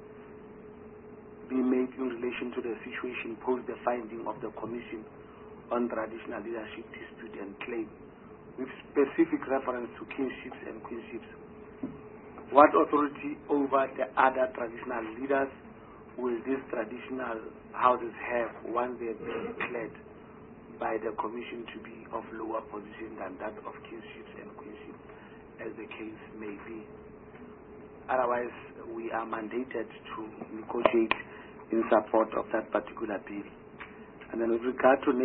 F: be made in relation to the situation post the finding of the Commission on Traditional Leadership Dispute and Claim, with specific reference to kinships and queenships. What authority over the other traditional leaders will these traditional houses have once they have been declared by the Commission to be of lower position than that of kinships and queenships, as the case may be? Otherwise, we are mandated to negotiate in support of that particular bill. And then with regard to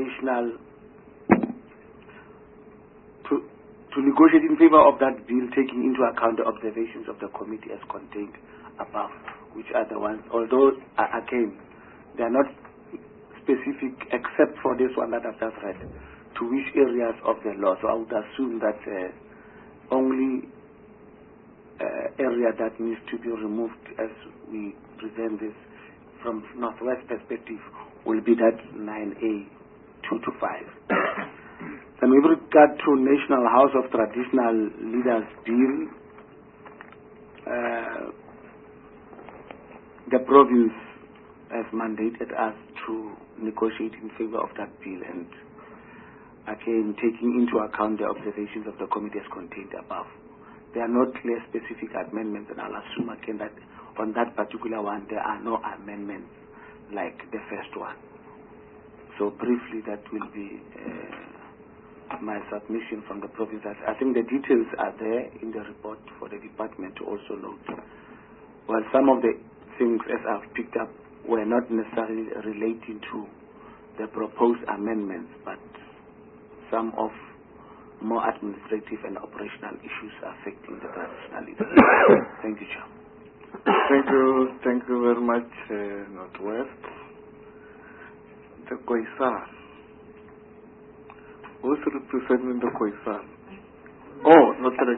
F: to negotiate in favor of that bill, taking into account the observations of the committee as contained above, which are the ones, although, again, they are not specific except for this one that I've just read, to which areas of the law. So I would assume that only area that needs to be removed as we present this from Northwest perspective will be that 9A 2 to 5. And with regard to National House of Traditional Leaders Bill, the province has mandated us to negotiate in favor of that bill, and again taking into account the observations of the committee as contained above. There are not clear specific amendments, and I'll assume again that on that particular one there are no amendments like the first one. So briefly, that will be my submission from the province. I think the details are there in the report for the department to also note. Well, some of the things, as I've picked up, were not necessarily relating to the proposed amendments, but some of more administrative and operational issues affecting the traditional leaders. Thank you, Chair.
A: Thank you very much, Northwest. The Khoisan. Who's representing the Khoisan?
C: Oh, not the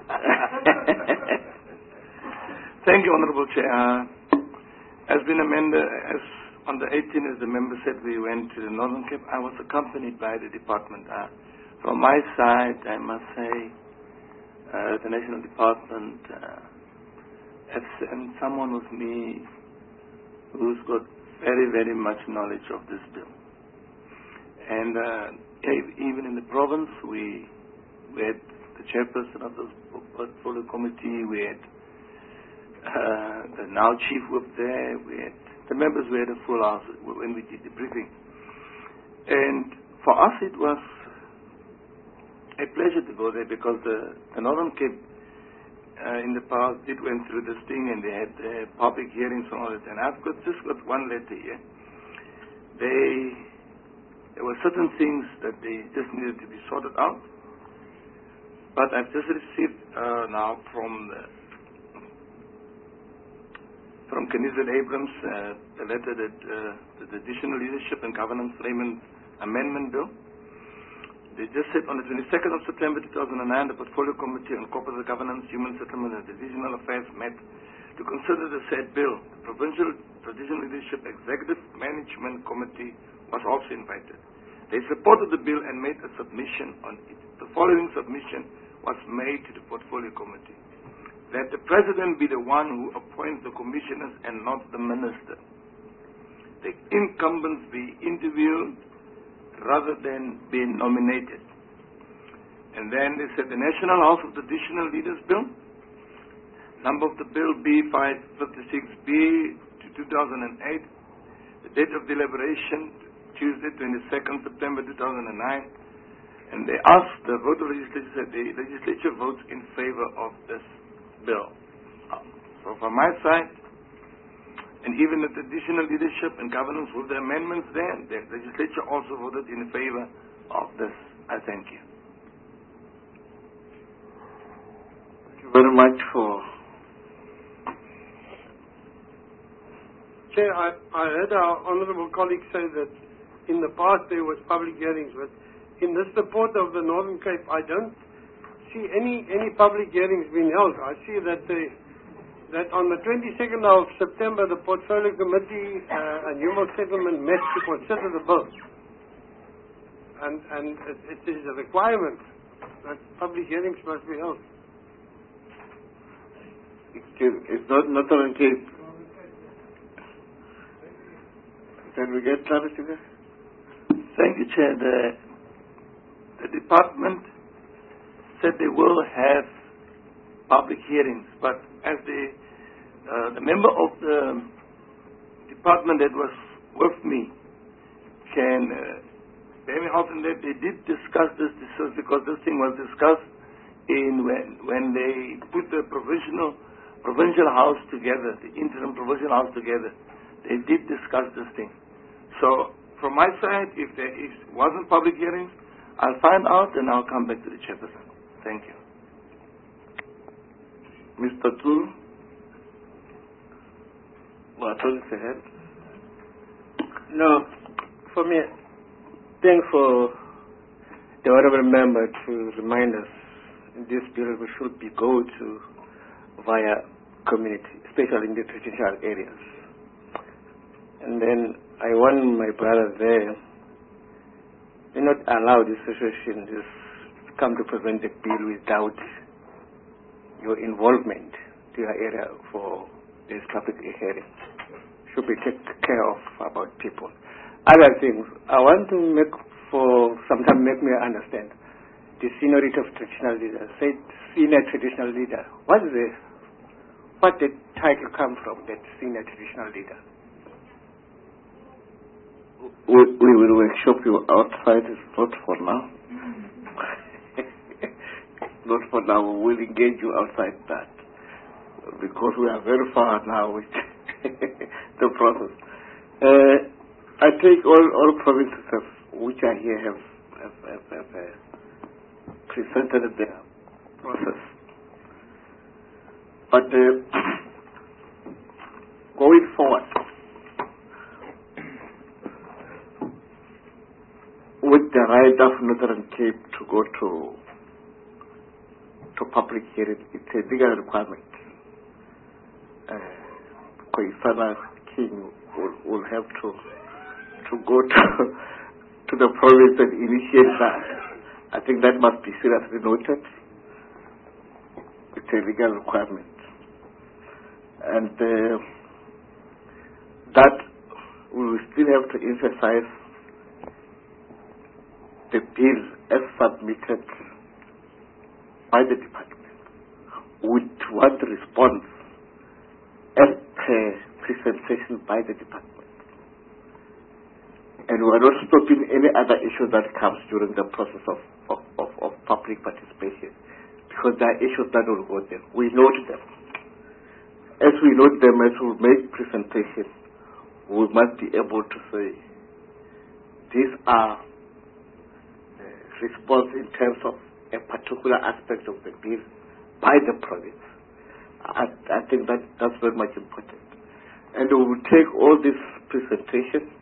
C: Thank you, Honorable Chair. As been amended, as on the 18th, as the member said, we went to the Northern Cape. I was accompanied by the department. From my side, I must say, the National Department has sent someone with me who's got very, very much knowledge of this bill. And even in the province, we had the chairperson of the portfolio committee, we had the now chief whip there, we had the members, we had a full house when we did the briefing. And for us it was a pleasure to go there, because the Northern Cape in the past it went through this thing, and they had public hearings and all that. And I've just got one letter here. There were certain things that they just needed to be sorted out. But I've just received now from Kenizet Abrams a letter that the Additional Leadership and Governance Framework Amendment Bill. They just said on the 22nd of September 2009, the Portfolio Committee on Corporate Governance, Human Settlement and Divisional Affairs met to consider the said bill. The Provincial Traditional Leadership Executive Management Committee was also invited. They supported the bill and made a submission on it. The following submission was made to the Portfolio Committee: that the President be the one who appoints the commissioners and not the Minister. The incumbents be interviewed rather than being nominated.
G: And then they said the National House of Traditional Leaders Bill, number of the bill B556B to 2008, the date of deliberation Tuesday 22nd September 2009, and they asked the vote of legislature that the legislature votes in favor of this bill. So from my side, and even the traditional leadership and governance with the amendments there, the legislature also voted in favor of this. I thank you.
A: Thank you very much for...
B: Chair, I heard our honourable colleague say that in the past there was public hearings, but in this report of the Northern Cape, I don't see any public hearings being held. I see that that on the 22nd of September, the Portfolio Committee and Human Settlement met to consider the bill. And it is a requirement that public hearings must be held.
A: It's not Northern Cape. Can we get clarity there?
G: Thank you, Chair. The department said they will have public hearings, but as the member of the department that was with me can bear me out in that they did discuss this because this thing was discussed in when they put the provincial house together, the interim provincial house together. They did discuss this thing. So from my side, if there wasn't public hearings, I'll find out and I'll come back to the chairperson. Thank you.
A: Mr. Tulu? What is ahead?
H: No, for me, thanks for the honorable member to remind us in this bill we should be go to via community, especially in the traditional areas. And then I want my brothers there do not allow this situation to come to prevent the bill without your involvement to your area for this public hearing. Should be taken care of about people. Other things, I want to make me understand the seniority of traditional leaders. Say senior traditional leader. What did title come from, that senior traditional leader?
A: We will workshop you outside. It's not for now. Not for now. We will engage you outside that, because we are very far now with the process. I think all provinces which are here have presented their process. But going forward, with the right of Northern Cape to go to public hearing, it's a legal requirement. Koifana King will have to go to the province and initiate that. I think that must be seriously noted. It's a legal requirement. And that we will still have to emphasize the bill as submitted by the department with one response as per presentation by the department. And we are not stopping any other issue that comes during the process of public participation, because there are issues that will go there. We note them. As we note them, as we make presentation, we must be able to say these are response in terms of a particular aspect of the bill by the province. I think that's very much important. And we will take all this presentation.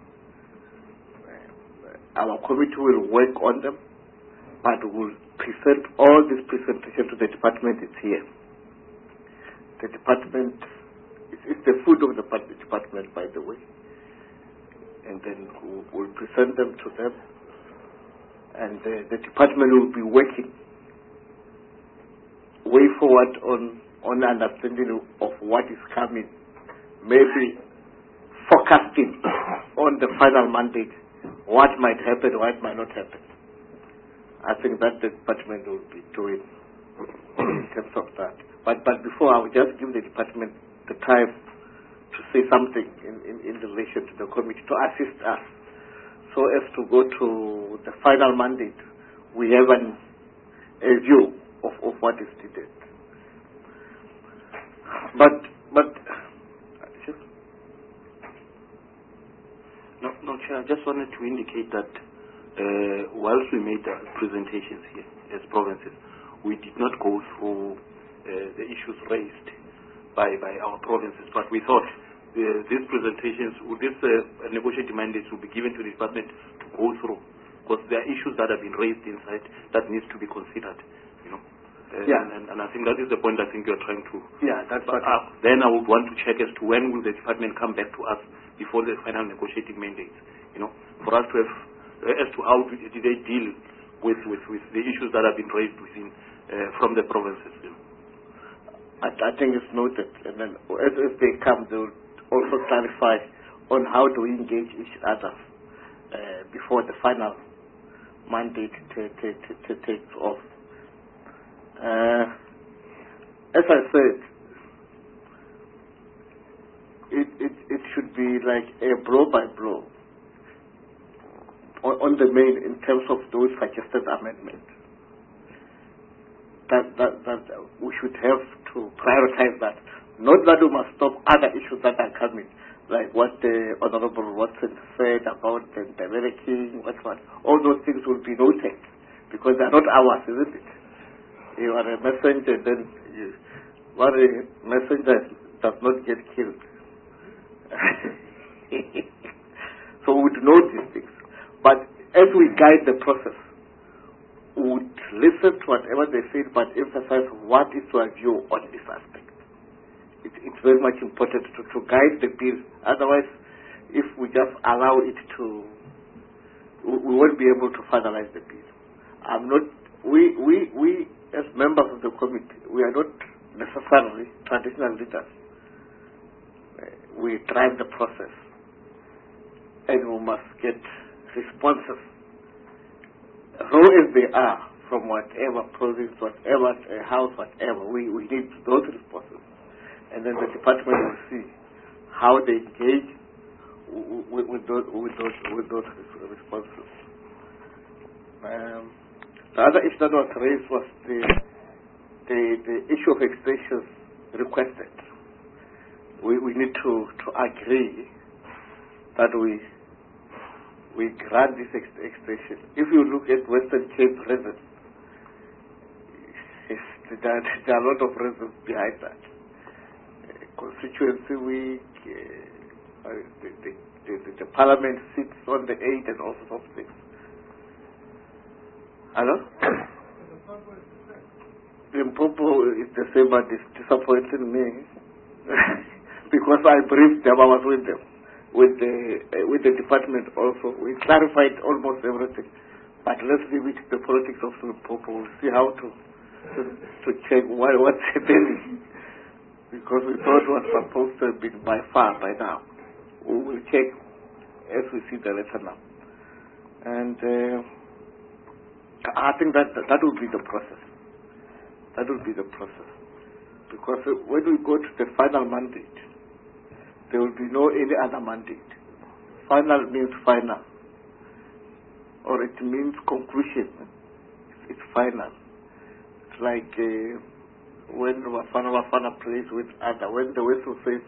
A: Our committee will work on them, but we will present all this presentation to the department. It's here. The department, it's the food of the department, by the way. And then we'll present them to them. And the department will be working way forward on understanding of what is coming, maybe forecasting on the final mandate what might happen, what might not happen. I think that the department will be doing in terms of that. But before, I will just give the department the time to say something in relation to the committee to assist us, so as to go to the final mandate. We have a view of what is needed. But
C: no, Chair. I just wanted to indicate that whilst we made the presentations here as provinces, we did not go through the issues raised by our provinces, but we thought these presentations, these negotiating mandates will be given to the department to go through, because there are issues that have been raised inside that needs to be considered, you know. And I think that is the point I think you're trying to.
A: Yeah, that's what.
C: Then I would want to check as to when will the department come back to us before the final negotiating mandates, you know, for us to have as to how do they deal with the issues that have been raised within from the provinces. You know.
A: I think it's noted, and then as they come, they will also clarify on how do we engage each other before the final mandate takes off. As I said, it should be like a blow by blow on the main in terms of those suggested amendments. That we should have to prioritize that. Not that we must stop other issues that are coming, like what the Honorable Watson said about the King, what. All those things will be noted, because they are not ours, isn't it? You are a messenger, then what a messenger does not get killed. So we would know these things. But as we guide the process, we would listen to whatever they say, but emphasize what is our view on this aspect. It's very much important to guide the bill. Otherwise, if we just allow it to, we won't be able to finalize the bill. We as members of the committee, we are not necessarily traditional leaders. We drive the process, and we must get responses, raw as they are, from whatever province, whatever house, whatever. We need those responses, and then the department will see how they engage with those responses. The other issue that was raised was the issue of extensions requested. We need to agree that we grant this extension. If you look at Western Cape prison, there are a lot of reasons behind that. Constituency week, the parliament sits on the 8th and all sorts of things. Hello? Limpopo is the same, but it's disappointing me because I briefed them. I was with them, with the department also. We clarified almost everything, but let's leave it to the politics of Limpopo. We'll see how to check what's happening, because we thought it was supposed to have been by far by now. We will check as we see the letter now, and I think that will be the process. That will be the process. Because when we go to the final mandate, there will be no any other mandate. Final means final. Or it means conclusion. It's final. It's like when Wafana plays with other. When the whistle says,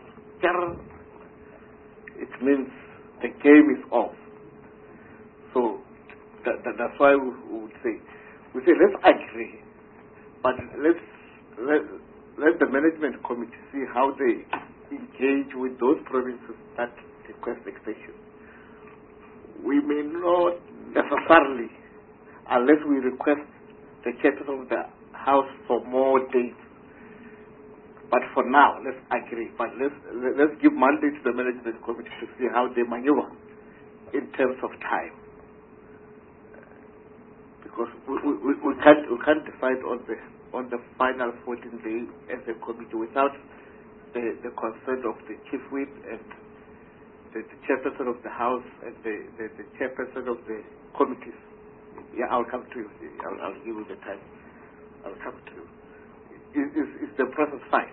A: it means the game is off. So that's why we would say, let's agree, but let the management committee see how they engage with those provinces that request extension. We may not necessarily, unless we request the chairperson of the house for more dates. But for now, let's agree. But let's give mandate to the management committee to see how they maneuver in terms of time. Because we can't decide on the final 14 days as a committee without the consent of the chief whip and the chairperson of the house and the chairperson of the committees Yeah, I'll come to you. I'll give you the time. I'll come to you. Is the process fine?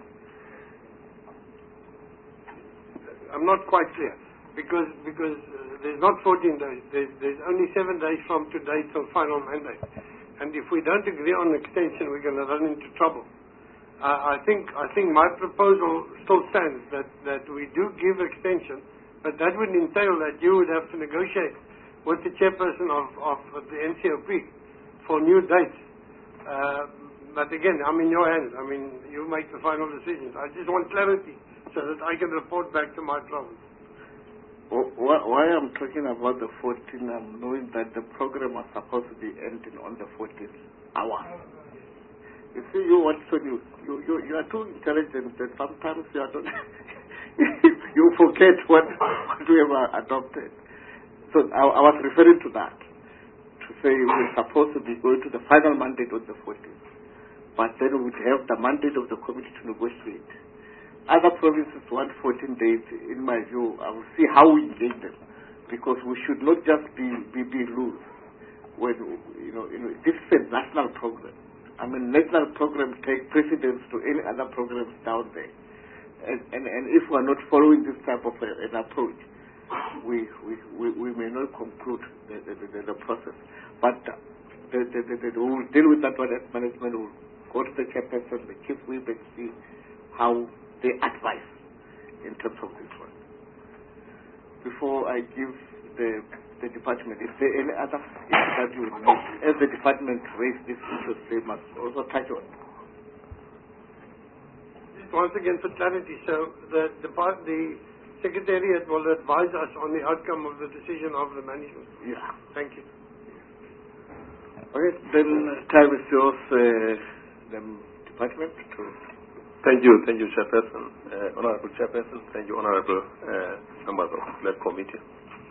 B: I'm not quite clear because there's not 14 days. There's only 7 days from today till final mandate. And if we don't agree on extension, we're going to run into trouble. I think my proposal still stands that we do give extension, but that would entail that you would have to negotiate with the chairperson of the NCOP for new dates. But again, I'm in your hands. I mean, you make the final decisions. I just want clarity so that I can report back to my province.
A: Why I'm talking about the 14th, I'm knowing that the program was supposed to be ending on the 14th hour. You see, you are too intelligent that sometimes you are not you forget what we have adopted. So I was referring to that, to say we're supposed to be going to the final mandate on the 14th, but then we would have the mandate of the committee to negotiate. Other provinces want 14 days. In my view, I will see how we engage them, because we should not just be loose. When this is a national program. I mean, national programs take precedence to any other programs down there, and if we are not following this type of an approach, we may not conclude the process. But we will deal with that one as management. Will go to the chairperson, the chief whip, and see how they advise in terms of this one. Before I give the department, is there any other issue that you would need? As the department raised this issue, they must also touch on.
B: Once again, for clarity, so the Secretariat will advise us on the outcome of the decision of the management.
A: Yeah.
B: Thank you.
A: Okay, then time is yours, the department.
I: Thank you, Chairperson. Honorable Chairperson, thank you, Honorable members of the committee.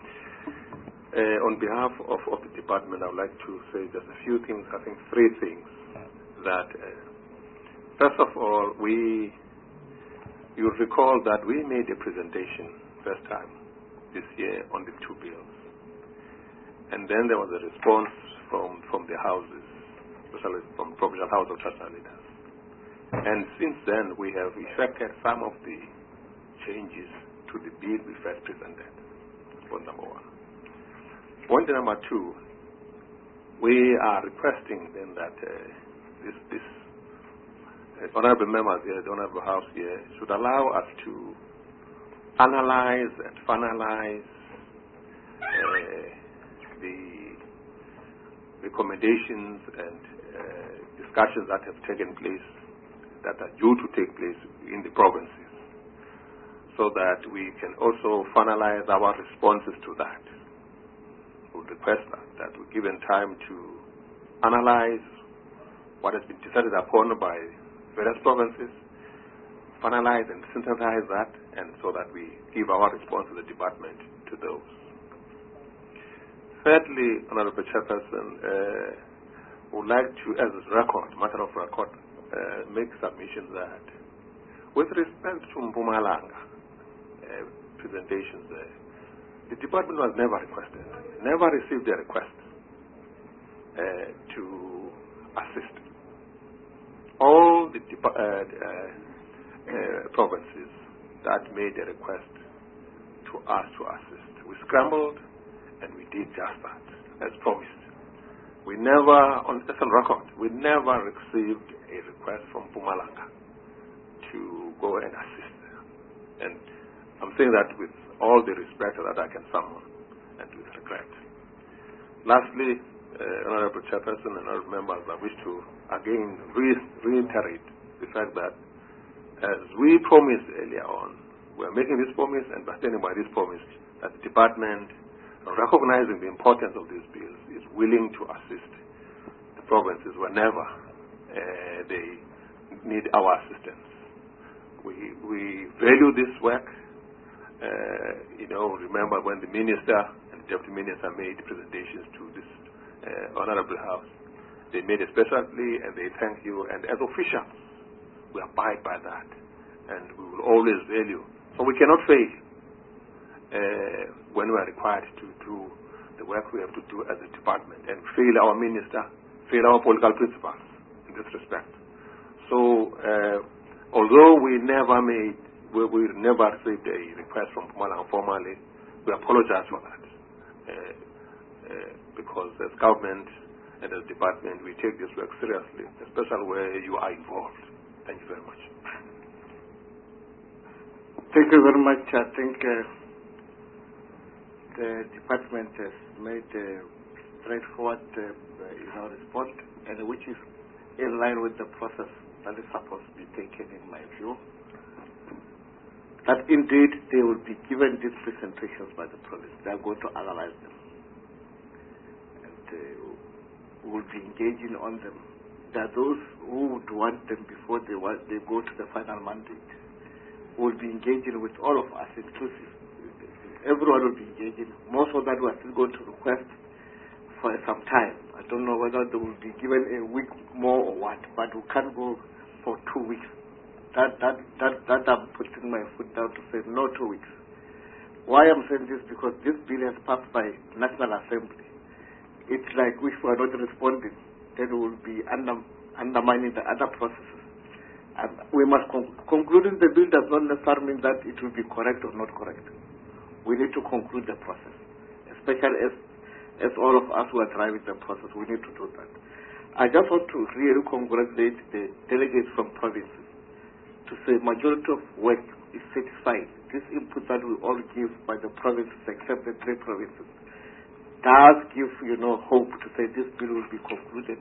I: On behalf of the department, I would like to say just a few things, I think 3 things. That, first of all, you'll recall that we made a presentation first time this year on the 2 bills. And then there was a response from the houses, especially from Provincial House of Traditional Leaders. And since then, we have effected some of the changes to the bill we first presented. Point number 1. Point number 2, we are requesting then that this honorable members here, the honorable House here, should allow us to analyze and finalize the recommendations and discussions that have taken place, that are due to take place in the provinces, so that we can also finalize our responses to that. We would request that we're given time to analyze what has been decided upon by various provinces, finalize and synthesize that, and so that we give our response to the department to those. Thirdly, Honorable Chairperson, would like to, as a matter of record, make submission that with respect to Mpumalanga presentations there, the department was never requested, never received a request to assist. All the provinces that made a request to us to assist, we scrambled and we did just that, as promised. We never, on record, we never received a request from Mpumalanga to go and assist. And I'm saying that with all the respect that I can summon and with regret. Lastly, Honorable Chairperson and other members, I wish to again reiterate the fact that as we promised earlier on, we are making this promise and we're standing by this promise that the department, recognizing the importance of these bills, is willing to assist the provinces whenever they need our assistance. We value this work. Remember when the minister and the deputy minister made presentations to this honorable house, they made it specially and they thank you. And as officials, we abide by that, and we will always value. So we cannot fail when we are required to the work we have to do as a department and fail our minister, fail our political principles in this respect. So, although we never received a request from Mpumalanga formally, we apologize for that. Because as government and as department, we take this work seriously, especially where you are involved. Thank you very much.
A: Thank you very much. I think the department has made a straightforward response, and which is in line with the process that is supposed to be taken, in my view. That indeed they will be given these presentations by the province. They are going to analyze them, and we will be engaging on them. There are those who would want them before they go to the final mandate. We will be engaging with all of us, inclusive. Everyone will be engaging. Most of that we are still going to request for some time. I don't know whether they will be given a week more or what, but we can't go for 2 weeks. That I'm putting my foot down to say no 2 weeks. Why I'm saying this? Because this bill has passed by National Assembly. It's like if we are not responding, then we will be undermining the other processes. And we must concluding the bill does not necessarily mean that it will be correct or not correct. We need to conclude the process, especially as all of us who are driving the process. We need to do that. I just want to really congratulate the delegates from provinces to say majority of work is satisfied. This input that we all give by the provinces, except the 3 provinces, does give hope to say this bill will be concluded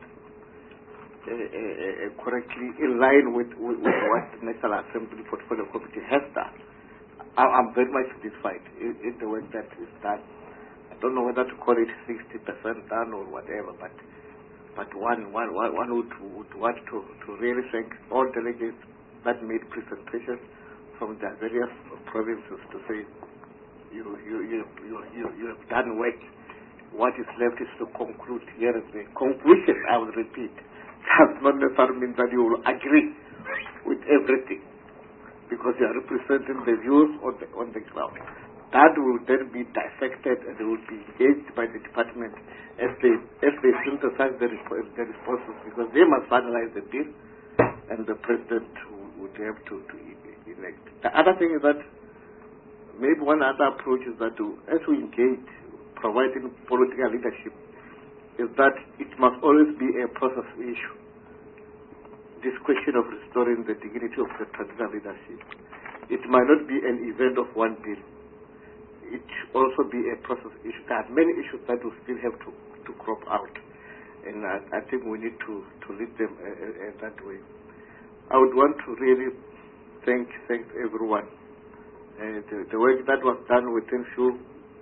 A: correctly in line with what the National Assembly Portfolio Committee has done. I'm very much satisfied in the work that is done. I don't know whether to call it 60% done or whatever, but one would want to really thank all delegates that made presentations from the various provinces to say you have done work. What is left is to conclude. Here is the conclusion. I will repeat. Does not necessarily mean that you will agree with everything, because you are representing the views on the ground. That will then be dissected and they will be engaged by the department as they synthesize the responses, because they must finalize the bill and the president would have to elect. The other thing is that maybe one other approach is that as we engage providing political leadership, is that it must always be a process issue. This question of restoring the dignity of the traditional leadership, it might not be an event of one bill. It should also be a process issue. There are many issues that will still have to crop out, and I think we need to lead them that way. I would want to really thank everyone. The work that was done within few.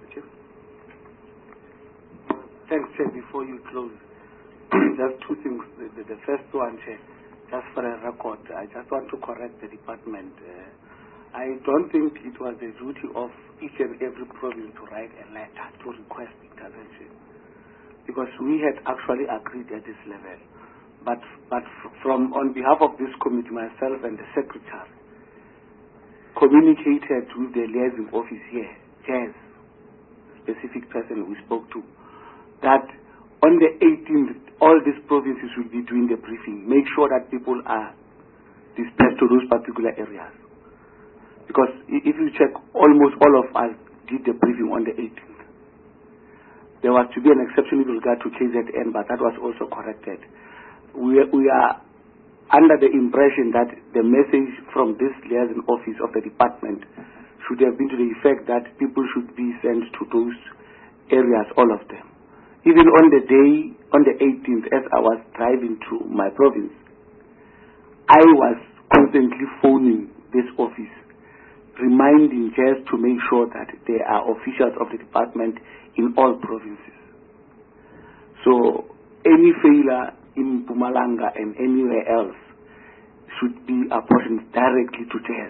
F: Thanks, Chair. Before you close, just 2 things. The first one, Chair, just for a record, I just want to correct the department. I don't think it was the duty of each and every province to write a letter to request intervention, because we had actually agreed at this level. But on behalf of this committee, myself and the secretary communicated with the liaison office here, Chairs, specific person we spoke to, that on the 18th, all these provinces will be doing the briefing. Make sure that people are dispersed to those particular areas. Because if you check, almost all of us did the briefing on the 18th. There was to be an exception with regard to KZN, but that was also corrected. We are under the impression that the message from this liaison office of the department should have been to the effect that people should be sent to those areas, all of them. Even on the day, on the 18th, as I was driving to my province, I was constantly phoning this office, reminding chairs to make sure that there are officials of the department in all provinces. So any failure in Mpumalanga and anywhere else should be apportioned directly to chairs.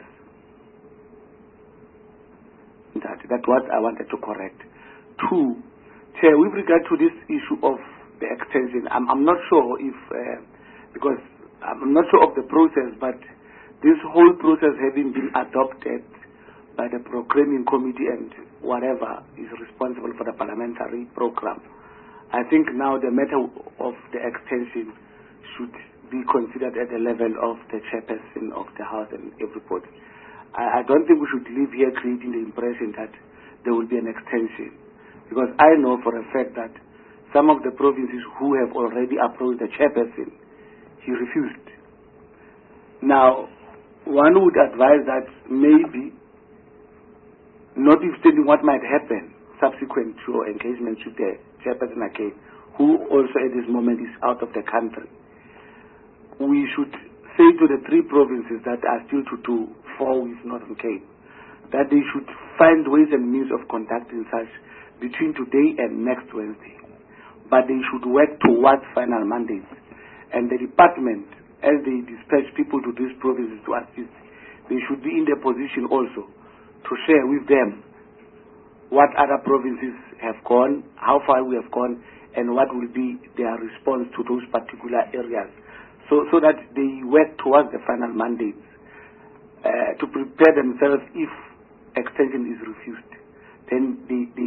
F: That's what I wanted to correct. 2, Chair, with regard to this issue of the extension, I'm not sure if, because I'm not sure of the process, but this whole process having been adopted by the programming committee and whatever is responsible for the parliamentary program. I think now the matter of the extension should be considered at the level of the chairperson of the House and everybody. I don't think we should leave here creating the impression that there will be an extension, because I know for a fact that some of the provinces who have already approached the chairperson, he refused. Now, one would advise that maybe, notwithstanding what might happen subsequent to your engagement with the chairperson again, who also at this moment is out of the country, we should say to the 3 provinces that are still to fall with Northern Cape that they should find ways and means of conducting such between today and next Wednesday. But they should work towards final mandates. And the department, as they dispatch people to these provinces to assist, they should be in the position also to share with them what other provinces have gone, how far we have gone, and what will be their response to those particular areas, so that they work towards the final mandates to prepare themselves if extension is refused. Then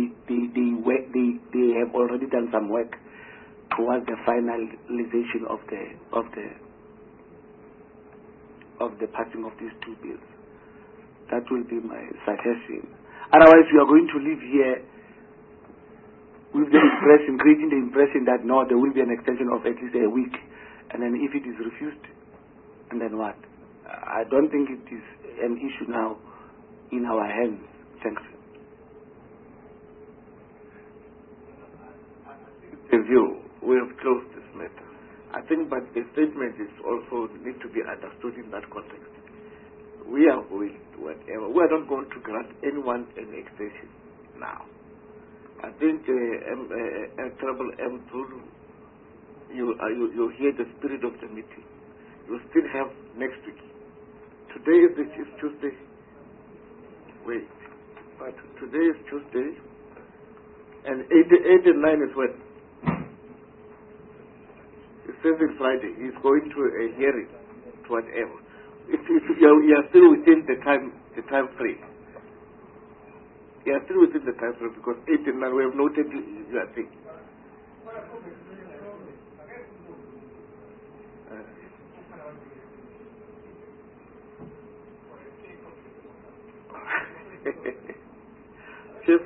F: they have already done some work towards the finalization of the passing of these 2 bills. That will be my suggestion. Otherwise, we are going to live here with the impression, creating the impression that no, there will be an extension of at least a week, and then if it is refused, and then what? I don't think it is an issue now in our hands. Thanks.
A: In view, we have closed this matter. I think, but the statement is also need to be understood in that context. We are going to whatever. We are not going to grant anyone an extension now. I think Trouble M told you hear the spirit of the meeting. You still have next week. Today is Tuesday. Wait, but today is Tuesday, and 8 and 9 is when? It says it's Friday. He's going to a hearing to whatever. You are still within the time frame. You are still within the time frame because 8 and 9 we have noted you are saying. Chief?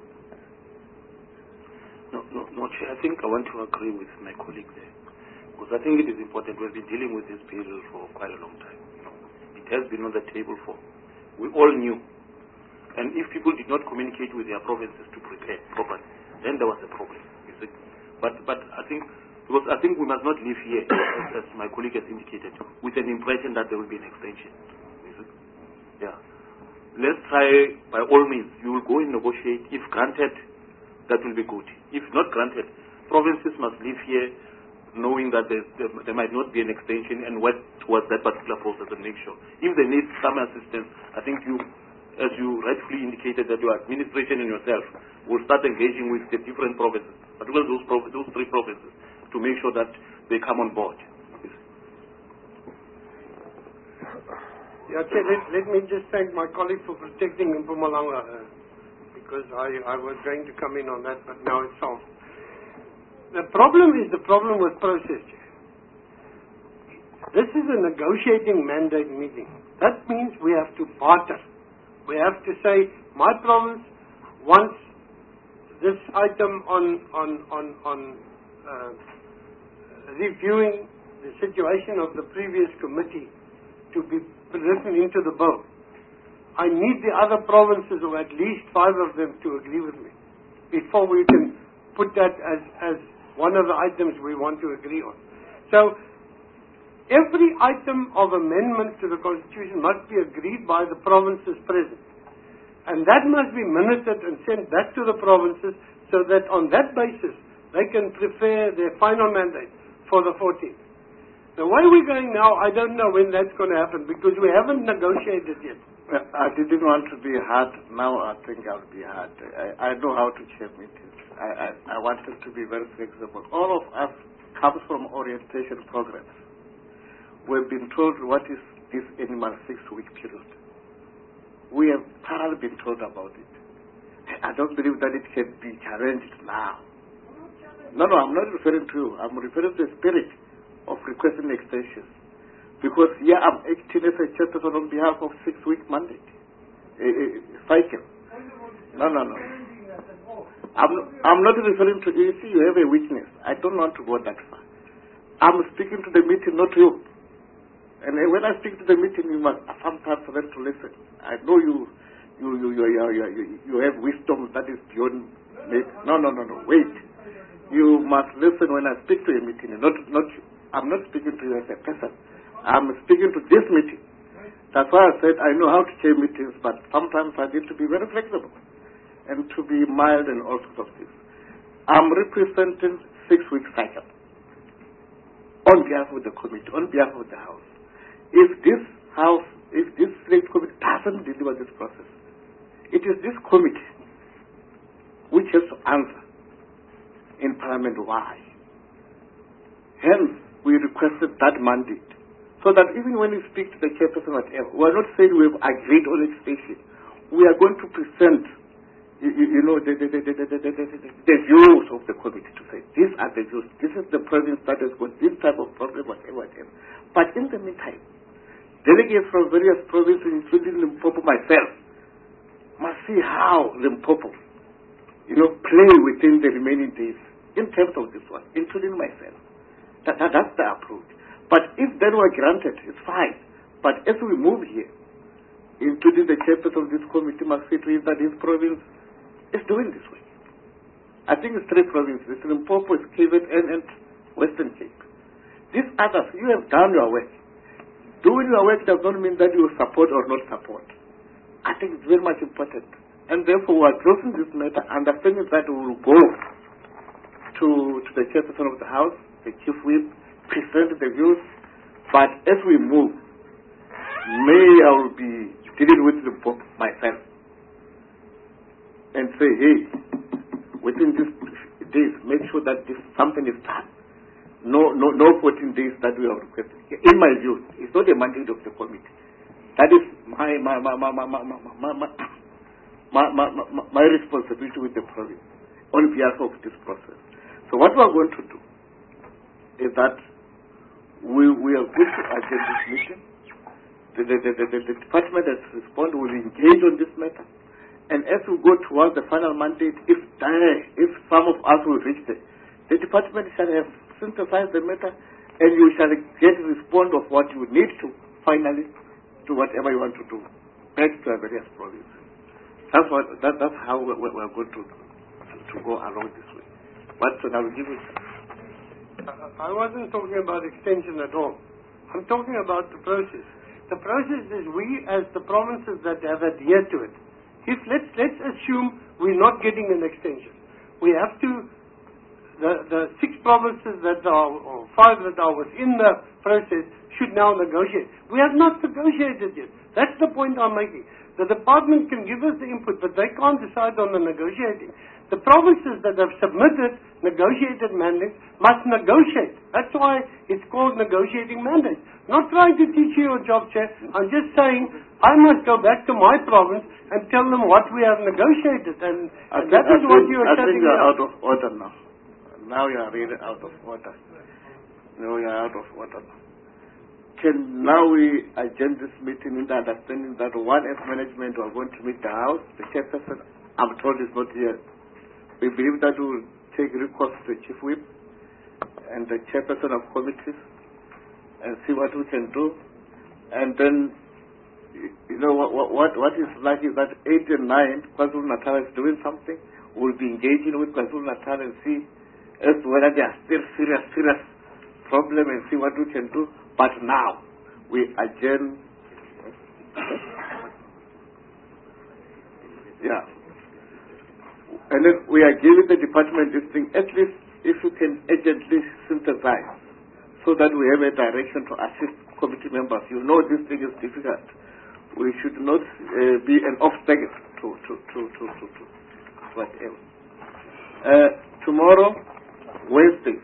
C: No, Chair. I think I want to agree with my colleague there, because I think it is important. We've been dealing with this bill for quite a long time. It has been on the table we all knew. And if people did not communicate with their provinces to prepare properly, then there was a problem. You see? But I think, because I think we must not live here, as my colleague has indicated, with an impression that there will be an extension. You see? Yeah. Let's try, by all means, you will go and negotiate. If granted, that will be good. If not granted, provinces must live here knowing that there might not be an extension and work towards that particular process and make sure. If they need some assistance, I think you, as you rightfully indicated, that your administration and yourself will start engaging with the different provinces, particularly those 3 provinces, to make sure that they come on board.
B: Yeah, okay, let me just thank my colleague for protecting Mpumalanga, because I was going to come in on that, but now it's solved. The problem is the problem with process. This is a negotiating mandate meeting. That means we have to barter. We have to say, my province wants this item on reviewing the situation of the previous committee to be written into the bill. I need the other provinces, or at least 5 of them, to agree with me before we can put that as one of the items we want to agree on. So, every item of amendment to the Constitution must be agreed by the provinces present. And that must be minuted and sent back to the provinces so that on that basis they can prepare their final mandate for the 14th. The way we're going now, I don't know when that's going to happen because we haven't negotiated yet.
A: I didn't want to be hard. Now I think I'll be hard. I know how to chair meetings. I wanted to be very flexible. All of us comes from orientation programs. We've been told what is this animal 6-week period. We have thoroughly been told about it. I don't believe that it can be challenged now. No, I'm not referring to you. I'm referring to the spirit of requesting extensions. Because, I'm acting as a chairperson on behalf of 6-week mandate. Cycle. No. I'm not referring to you. See, you have a weakness. I don't want to go that far. I'm speaking to the meeting, not you. And when I speak to the meeting, you must sometimes for them to listen. I know you have wisdom that is beyond me. No. Wait. You must listen when I speak to a meeting. Not you. I'm not speaking to you as a person. I'm speaking to this meeting. That's why I said I know how to chair meetings, but sometimes I need to be very flexible and to be mild and all sorts of things. I'm representing 6-week cycle on behalf of the committee, on behalf of the House. If this select committee doesn't deliver this process, it is this committee which has to answer in Parliament why. Hence, we requested that mandate, so that even when we speak to the chairperson, whatever, we are not saying we have agreed on extension. We are going to present, the views of the committee to say, these are the views, this is the province that has got this type of problem, whatever. But in the meantime, delegates from various provinces, including Limpopo, myself, must see how Limpopo, play within the remaining days in terms of this one, including myself. That's the approach. But if that were granted, it's fine. But as we move here, including the chairperson of this committee must see to it that his province is doing this way. I think it's 3 provinces. It's Limpopo, it's KZN, and Western Cape. These others, you have done your work. Doing your work does not mean that you support or not support. I think it's very much important. And therefore, we are closing this matter, understanding that we will go to the chairperson of the House, the chief whip, present the views. But as we move, I will be dealing with the book myself and say, hey, within these days, make sure that something is done. No 14 days that we have requested. In my view, it's not a mandate of the committee. That is my responsibility with the province on behalf of this process. So what we are going to do is that we are going to attend this meeting. The department has responded, will engage on this matter. And as we go towards the final mandate, if some of us will reach the department shall have synthesized the matter, and you shall get a response of what you need to finally do whatever you want to do back to our various provinces. That's how we're going to go along this way. But I will give it.
B: I wasn't talking about extension at all. I'm talking about the process. The process is we, as the provinces that have adhered to it, let's assume we're not getting an extension. We have to. The 6 provinces that are, or 5 that are within the process should now negotiate. We have not negotiated yet. That's the point I'm making. The department can give us the input, but they can't decide on the negotiating. The provinces that have submitted negotiated mandates must negotiate. That's why it's called negotiating mandates. Not trying to teach you your job, Chair. I'm just saying I must go back to my province and tell them what we have negotiated. And that is what you are shutting down.
A: Out of order now. Now you are really out of order. Now you are out of order. Now we adjourn this meeting in the understanding that one as management we are going to meet the House. The chairperson, I'm told, is not here. We believe that we will take recourse to the chief whip and the chairperson of committees and see what we can do. And then, what is like is that 8 and 9, KwaZulu-Natal is doing something. We'll be engaging with KwaZulu-Natal and see as to whether there are still serious problems and see what we can do. But now, we adjourn. Yeah. And then we are giving the department this thing, at least if you can urgently synthesize, so that we have a direction to assist committee members. You know this thing is difficult. We should not be an obstacle to whatever. Tomorrow, Wednesday,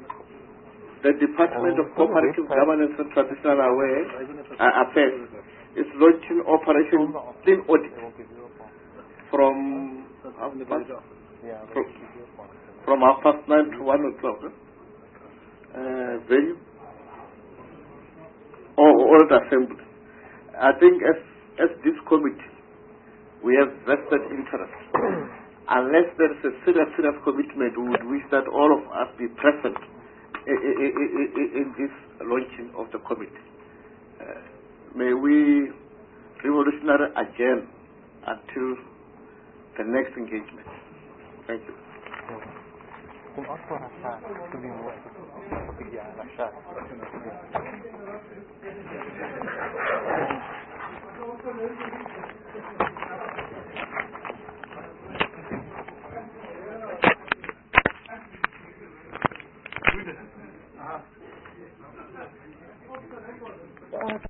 A: the Department of Cooperative Governance and Traditional Affairs is launching Operation Clean Audit from half past 9 to 1 o'clock. Venue all the assembly. I think as this committee, we have vested interest. Unless there is a serious commitment, we would wish that all of us be present in this launching of the committee. May we revolutionary adjourn until the next engagement. Thank you.